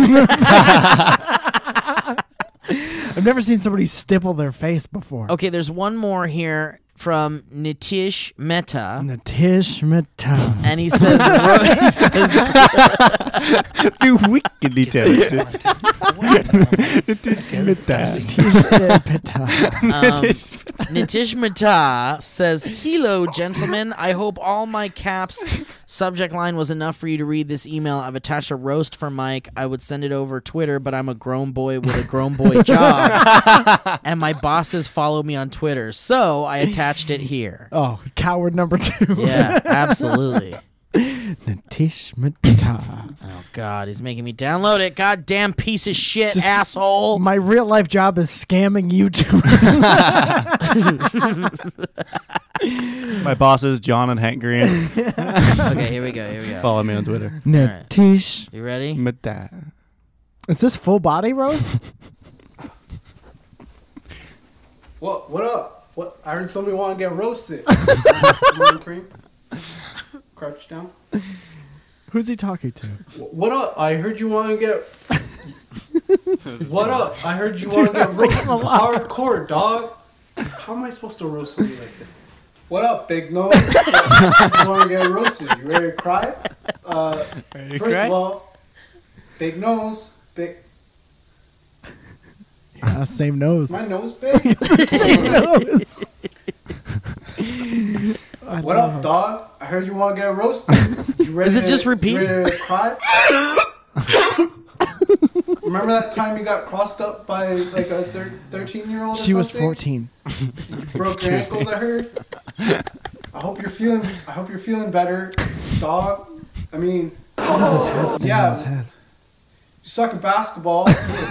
I've never seen somebody stipple their face before. Okay, there's one more here from Nitish Mehta. Natish Mehta. And he says, ro- he says You wickedly talented. Natish Mehta. um, Nitish Mehta says, "Hello, gentlemen. I hope all my caps subject line was enough for you to read this email. I've attached a roast for Mike. I would send it over Twitter, but I'm a grown boy with a grown boy job, and my bosses follow me on Twitter, so I attached it here." Oh, coward number two. Yeah, absolutely. Nitish Mehta. Oh, God, he's making me download it. Goddamn piece of shit, asshole. My real life job is scamming YouTubers. My bosses, John and Hank Green. Okay, here we go, here we go. Follow me on Twitter. Nitish. You ready? Mehta. Is this full body roast? What? What up? What? I heard somebody want to get roasted. Morning cream. Crouch down. Who's he talking to? Wh- What up? I heard you want to get. What up? I heard you want to get roasted. Hardcore, dog. How am I supposed to roast somebody like this? What up, big nose? You want to get roasted? You ready to cry? Uh, Ready to first cry? of all, big nose, big. Yeah, same nose. My nose big. Same nose. What up, dog? I heard you want to get roasted. You ready Is it to- just repeat? You ready to cry? Remember that time you got crossed up by like a thir- thirteen-year-old? She was fourteen. Broke your ankles, I heard. I hope you're feeling. I hope you're feeling better, dog. I mean, What is his head staying Yeah. on his head? you suck at basketball.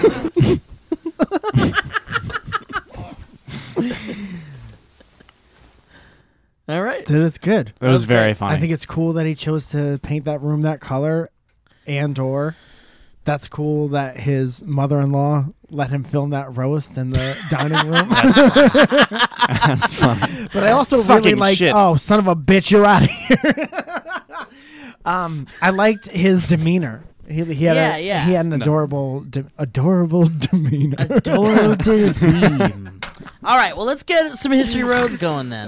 All right. Dude, it's good. It was great. very funny. I think it's cool that he chose to paint that room that color, and or that's cool that his mother-in-law let him film that roast in the dining room. That's funny. But I also really Fucking like, shit. oh, son of a bitch, you're out of here. um, I liked his demeanor. He, he had Yeah, a, yeah. he had an adorable, de- adorable demeanor. Adorable Dizim. All right, well, let's get some History Roads going then.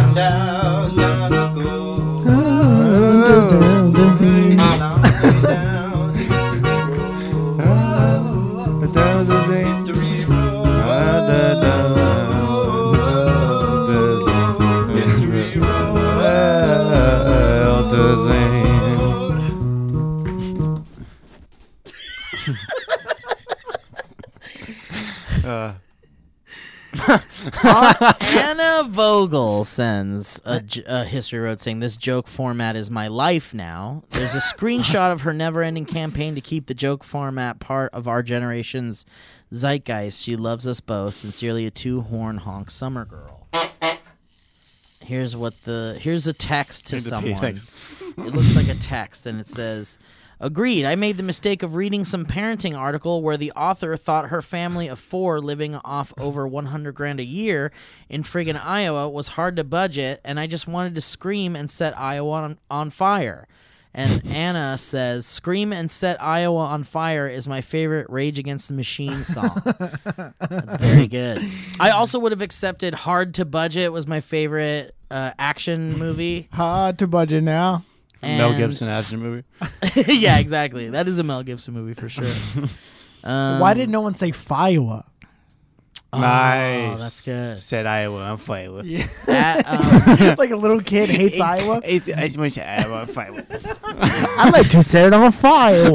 Uh, Anna Vogel sends a, j- a History Road saying, "This joke format is my life now." There's a screenshot of her never-ending campaign to keep the joke format part of our generation's zeitgeist. She loves us both. Sincerely, a two-horn honk summer girl. Here's what the here's a text to Need to pee, someone. thanks. It looks like a text, and it says, "Agreed. I made the mistake of reading some parenting article where the author thought her family of four living off over one hundred grand a year in friggin' Iowa was hard to budget, and I just wanted to scream and set Iowa on, on fire." And Anna says, "Scream and Set Iowa on Fire is my favorite Rage Against the Machine song." That's very good. I also would have accepted Hard to Budget was my favorite uh, action movie. Hard to budget now. Mel And- Gibson action movie. yeah, exactly. That is a Mel Gibson movie for sure. Um, Why did no one say Iowa? Oh, Nice. that's good. Said Iowa on fire. That, um, Like a little kid hates Iowa. It's, it's much Iowa on fire. I like to set it on fire.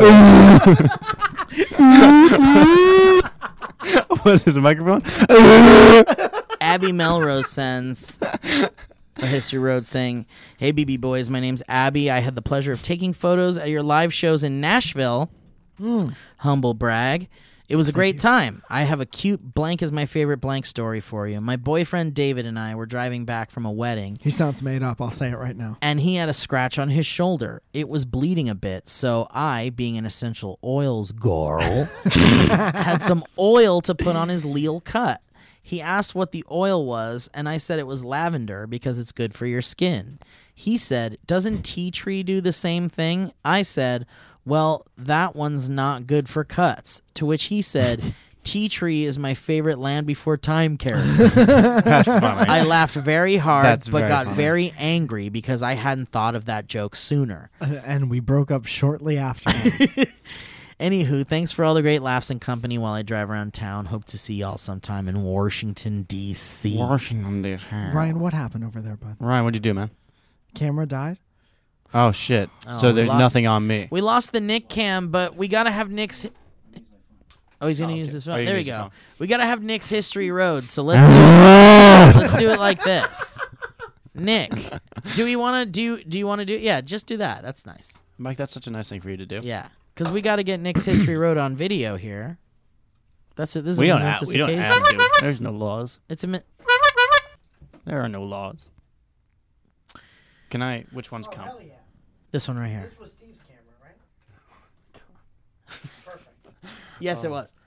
Was this a microphone? Abby Melrose sends a History Road saying, "Hey, B B boys, my name's Abby. I had the pleasure of taking photos at your live shows in Nashville." Humble brag. "It was a great time. I have a cute blank is my favorite blank story for you. My boyfriend David and I were driving back from a wedding, He sounds made up. I'll say it right now. and he had a scratch on his shoulder. It was bleeding a bit, so I, being an essential oils girl, had some oil to put on his leal cut. He asked what the oil was, and I said it was lavender because it's good for your skin. He said, "Doesn't tea tree do the same thing?" I said, "Well, that one's not good for cuts." To which he said, "Tea tree is my favorite Land Before Time character." That's funny. I laughed very hard, That's but very got funny. very angry because I hadn't thought of that joke sooner. And we broke up shortly afterwards. Anywho, thanks for all the great laughs and company while I drive around town. Hope to see y'all sometime in Washington, D C Washington, D C Ryan, what happened over there, bud? Ryan, what'd you do, man? Camera died? Oh, shit. Oh, so we there's lost- nothing on me. We lost the Nick cam, but we gotta have Nick's. Oh, he's gonna Oh, use okay. this Oh, one. you There can we use go. the phone. We gotta have Nick's history road. So let's do it. Let's do it like this. Nick, do we want to do? Do you want to do? Yeah, just do that. That's nice. Mike, that's such a nice thing for you to do. Yeah, because we got to get Nick's history road on video here. That's it. This is We a don't, have, momentous we don't occasion. have to. There's no laws. It's a. Mi- There are no laws. Can I? Which ones count? yeah. this one right here. was Steve's camera, right? Perfect. Yes, it was.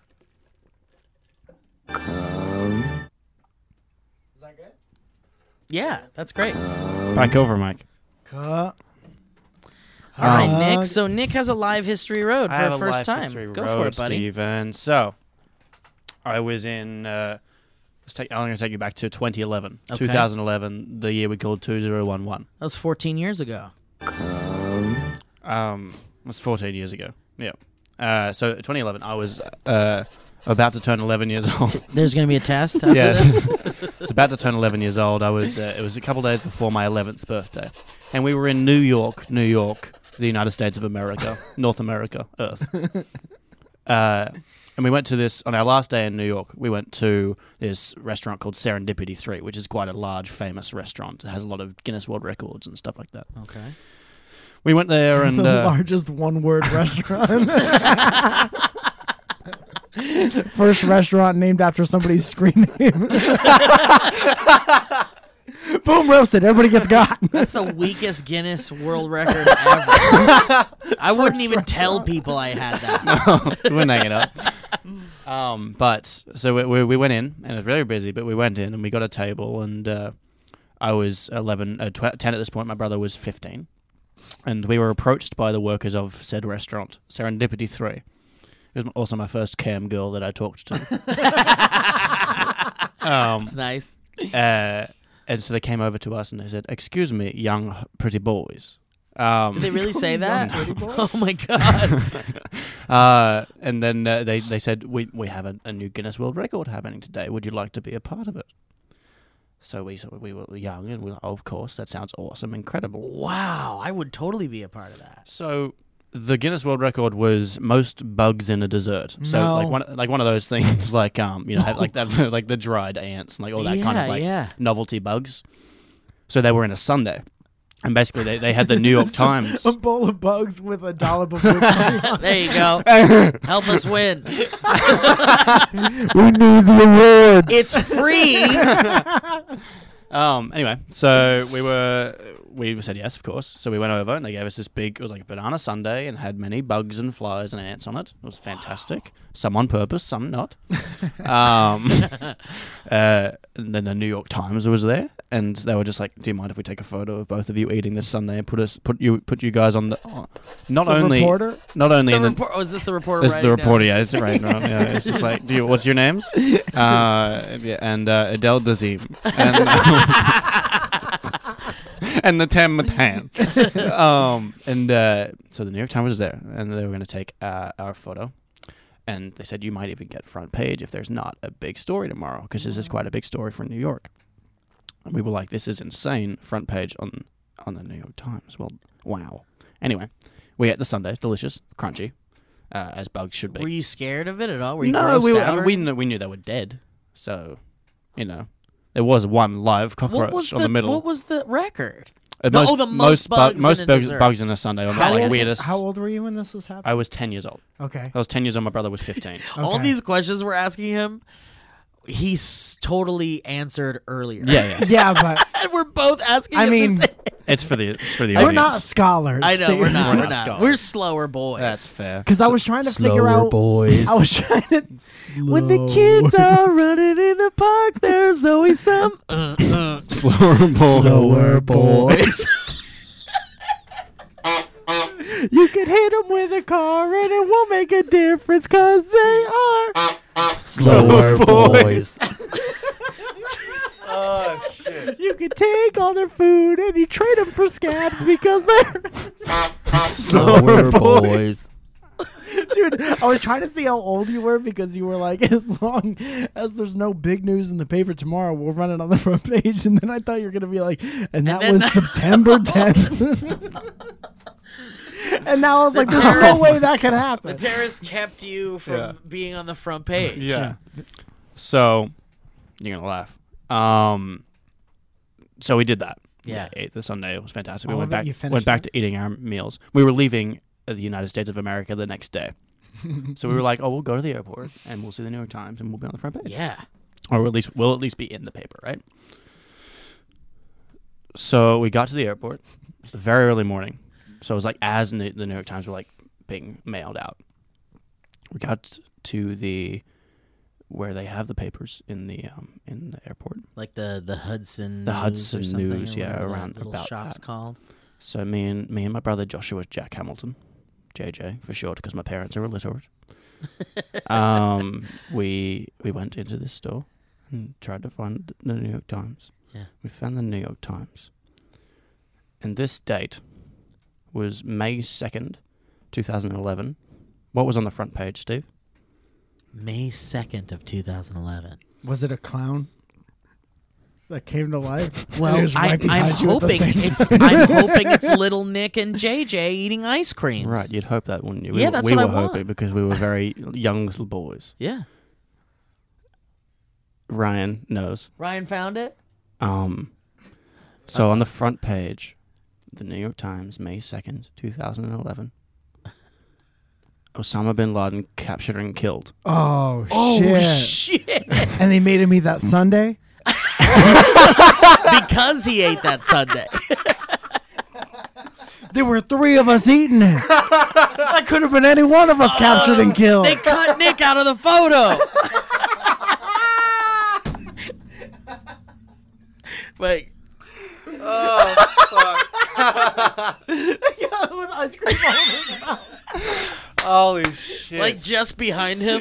Is that good? Yeah, that's great. Back over, Mike. Cut. All right, Um, Nick. So Nick has a live history road for I have the a first life time. history Go road, for it, buddy. Steven. So, I was in. Uh, let's take, I'm going to take you back to twenty eleven. Okay. twenty eleven, the year we called two thousand eleven. That was fourteen years ago. Um, it was fourteen years ago. Yeah. Uh, so twenty eleven, I was uh, about to turn eleven years old. There's going to be a test after Yes. this. I was about to turn eleven years old. I was. Uh, it was a couple days before my eleventh birthday, and we were in New York, New York, the United States of America, North America, Earth. Uh, and we went to this on our last day in New York. We went to this restaurant called Serendipity Three, which is quite a large, famous restaurant. It has a lot of Guinness World Records and stuff like that. Okay. We went there and the uh, largest one-word restaurant. First restaurant named after somebody's screen name. Boom, roasted. Everybody gets got. That's the weakest Guinness World Record ever. I wouldn't even tell people I had that. we wouldn't hang it up. Um, but so we, we we went in and it was very busy. But we went in and we got a table and uh, I was eleven, uh, tw- ten at this point. My brother was fifteen, and we were approached by the workers of said restaurant, Serendipity Three. It was also my first cam girl that I talked to. um, It's nice. uh, and so they came over to us and they said, "Excuse me, young pretty boys." Um, Did they really say that? Oh my god. uh, and then uh, they they said, "We we have a, a new Guinness World Record happening today. Would you like to be a part of it?" So we so we were young and we were, oh, of course, that sounds awesome, incredible. Wow, I would totally be a part of that. So the Guinness World Record was most bugs in a dessert. So No. like one like one of those things like um you know like that like the dried ants and like all that kind Yeah, of like yeah. novelty bugs. So they were in a sundae. And basically, they, they had the New York Times. A bowl of bugs with a dollop of whipped cream on it. There you go. Help us win. We need the award. It's free. Um. Anyway, so we were we said yes, of course. So we went over and they gave us this big. It was like a banana sundae and had many bugs and flies and ants on it. It was fantastic. Some on purpose, some not. um. Uh. And then the New York Times was there, and they were just like, "Do you mind if we take a photo of both of you eating this sundae and put us put you put you guys on the uh, not The only reporter? not only The in the report, oh, is this the reporter? This is the writing down? reporter, yeah, it's right now. Yeah, it's just like, do you, what's your names? Uh, yeah, and uh, Adele Dazeem. And, and the Tam Matan. Um, and uh, so the New York Times was there, and they were going to take uh, our photo. And they said, you might even get front page if there's not a big story tomorrow, because this is quite a big story for New York. And we were like, this is insane, front page on, on the New York Times. Well, wow. Anyway, we ate the sundae, delicious, crunchy. Uh, as bugs should be. Were you scared of it at all? Were you no, grossed we were, out I mean, or we anything? knew we knew they were dead, so you know there was one live What cockroach was on the, the middle. What was the record? Uh, the- oh, the most bu- bugs in most a bugs, dessert. bugs in a sundae, or How like old- weirdest. How old were you when this was happening? I was ten years old. Okay. I was ten years old. My brother was fifteen. All Okay. these questions we're asking him, he's totally answered earlier. yeah, yeah. Yeah, but And we're both asking I him mean, the same. It's for the it's for the we're audience. not scholars. I know, we're not. We're We're, not not. scholars. We're slower boys. That's fair. Because I was trying to figure out. boys. I was trying to. When the kids are running in the park, there's always some Uh, uh, slower boy. slower boys. You can hit them with a car and it won't make a difference because they are. slower boys. Oh shit! You can take all their food and you trade them for scabs because they're. slower boys. Dude, Dude, I was trying to see how old you were because you were like, as long as there's no big news in the paper tomorrow, we'll run it on the front page. And then I thought you were going to be like, and that then was the- September tenth. And now I was like, there's no terrorists- way that could The happen. terrorists kept you from Yeah. being on the front page. Yeah. So you're gonna laugh. Um. So we did that. Yeah. We ate the Sunday. It was fantastic. All we went of it? back. You finished Went back it? to eating our meals. We were leaving uh, the United States of America the next day. So we were like, oh, we'll go to the airport and we'll see the New York Times and we'll be on the front page. Yeah. Or at least we'll at least be in the paper, right? So we got to the airport very early morning. So it was like as the the New York Times were like being mailed out. We got to the where they have the papers in the um in the airport. Like the, the Hudson The News Hudson or something, News, or yeah, whatever that around little about shop's that. called. So me and me and my brother Joshua Jack Hamilton, J J for short, because my parents are illiterate. um, we we went into this store and tried to find the New York Times. Yeah. We found the New York Times, and this date was May second, two thousand eleven. What was on the front page, Steve? May second of two thousand eleven. Was it a clown that came to life? Well, It was I, right I'm behind you at the hoping same it's time. I'm hoping it's little Nick and J J eating ice creams. Right, you'd hope that, wouldn't you? We, Yeah, were- that's we what I were want. hoping because we were very young little boys. Yeah. Ryan knows. Ryan found it? Um, so on the front page, the New York Times, May second, two thousand eleven. Osama bin Laden captured and killed. Oh, Oh, shit. shit. And they made him eat that Sunday? Because he ate that Sunday. There were three of us eating it. That could have been any one of us captured and killed. They cut Nick out of the photo. Wait. With ice cream all over his mouth. Holy shit. Like just behind him.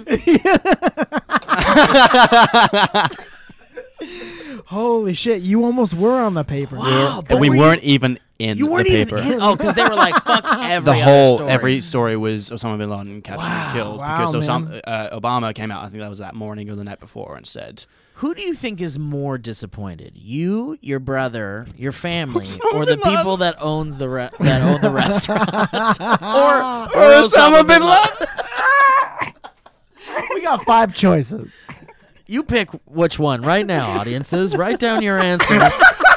Holy shit, you almost were on the paper. Wow, and we were weren't you, even in you weren't the even paper. in. Oh, because they were like, fuck every the other whole story. every story was Osama bin Laden captured and killed Wow, because Osama, man. uh, Obama came out. I think that was that morning or the night before, and said, Who do you think is more disappointed? You, your brother, your family, or the people that owns the re- that own the restaurant, or, or Osama bin Laden? We got five choices. You pick which one right now, audiences. Write down your answers.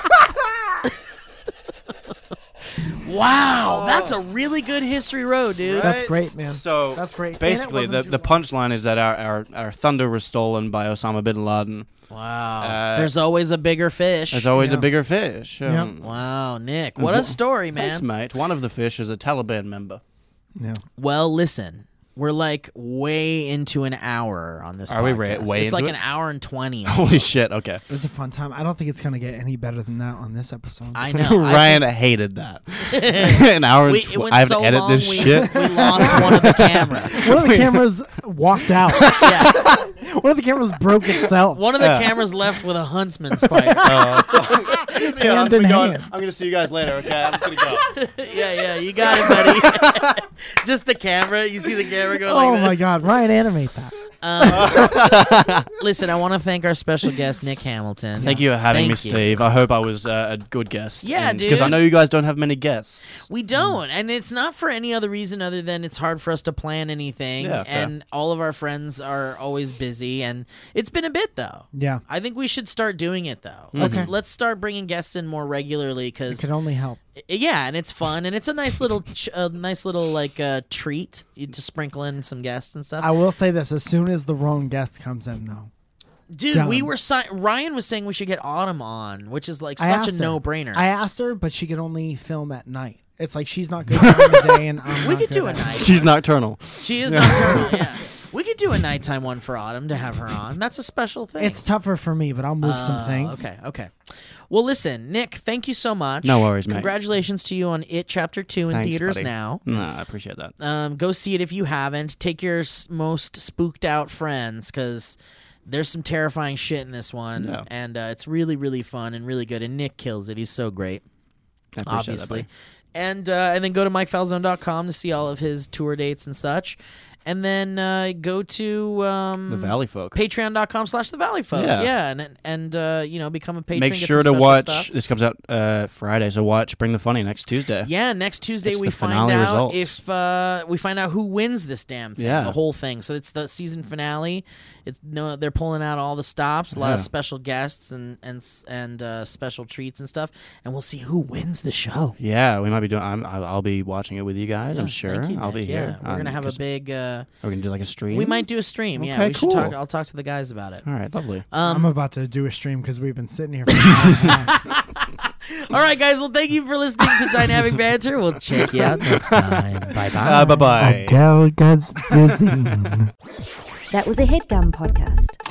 Wow, that's a really good history road, dude. That's great, man. So That's great. And it Basically, wasn't the, too the long. punchline is that our, our, our thunder was stolen by Osama bin Laden. Wow, Uh, there's always a bigger fish. There's always Yeah. a bigger fish. Yeah. Um, Wow, Nick, what a story, man. Thanks, mate. One of the fish is a Taliban member. Yeah. Well, listen, we're like way into an hour on this. Are we podcast. ra- way It's into like it? an hour and twenty. Holy shit, okay. It was a fun time. I don't think it's going to get any better than that on this episode. I know. Ryan hated that. An hour and We, tw- it went I have so to edit long, this we, shit. we lost one of the cameras. One of the cameras walked out. Yeah, One of the cameras broke itself. one of the cameras left with a huntsman spider. Hand in hand. I'm gonna see you guys later, okay? I'm just gonna go. yeah, yeah, you got it, buddy. Just the camera. You see the camera go like Oh this. my God, Ryan, animate that. Um, listen, I want to thank our special guest, Nick Hamilton. Thank you for having Thank me, you. Steve. I hope I was uh, a good guest. Yeah, Because I dude. know you guys don't have many guests. We don't, and it's not for any other reason other than it's hard for us to plan anything, Yeah, fair. and all of our friends are always busy, and it's been a bit though. Yeah, I think we should start doing it though. Let's Okay. let's start bringing guests in more regularly it because can only help. yeah, and it's fun and it's a nice little ch- a nice little like uh, treat you to sprinkle in some guests and stuff. I will say this: as soon as the wrong guest comes in, though, Dude, done. we were si- Ryan was saying we should get Autumn on, which is like I such a asked her. no-brainer. I asked her, but she could only film at night. It's like she's not good during the day, and I'm we not could good do a at night. She's nocturnal. She is nocturnal, yeah. We could do a nighttime one for Autumn to have her on. That's a special thing. It's tougher for me, but I'll move some Uh, things. Okay, okay. Well, listen, Nick, thank you so much. No worries, mate. Congratulations to you on It Chapter two in Thanks, theaters buddy. now. No, I appreciate that. Um, go see it if you haven't. Take your s- most spooked out friends because there's some terrifying shit in this one, Yeah. and uh, it's really, really fun and really good. And Nick kills it. He's so great, I appreciate obviously. that, And uh, and then go to mike falzone dot com to see all of his tour dates and such. and then uh, go to um, The Valley Folk. Patreon.com slash The Valley Folk. Yeah. Yeah, and and uh, you know, become a patron. Make get sure some to special watch. stuff. This comes out uh, Friday, so watch Bring the Funny next Tuesday. Yeah, next Tuesday It's we the find finale out results. if uh, we find out who wins this damn thing, Yeah. the whole thing. So it's the season finale. It's no, they're pulling out all the stops, a lot Yeah. of special guests and and s- and uh, special treats and stuff, and we'll see who wins the show. Yeah, we might be doing. I'm, I'll, I'll be watching it with you guys. Yeah, I'm sure. thank you, I'll be Nick. here. Yeah, we're gonna Um, have a 'cause big. Uh, We're gonna do like a stream. we might do a stream. yeah, Okay, we should talk. cool. I'll talk to the guys about it. All right, lovely. I'm Um, about to do a stream because we've been sitting here for a long time. all right, guys. Well, thank you for listening to Dynamic Banter. We'll check you out next time. Bye bye. Uh, bye bye. Until it gets busy. That was a headgum podcast.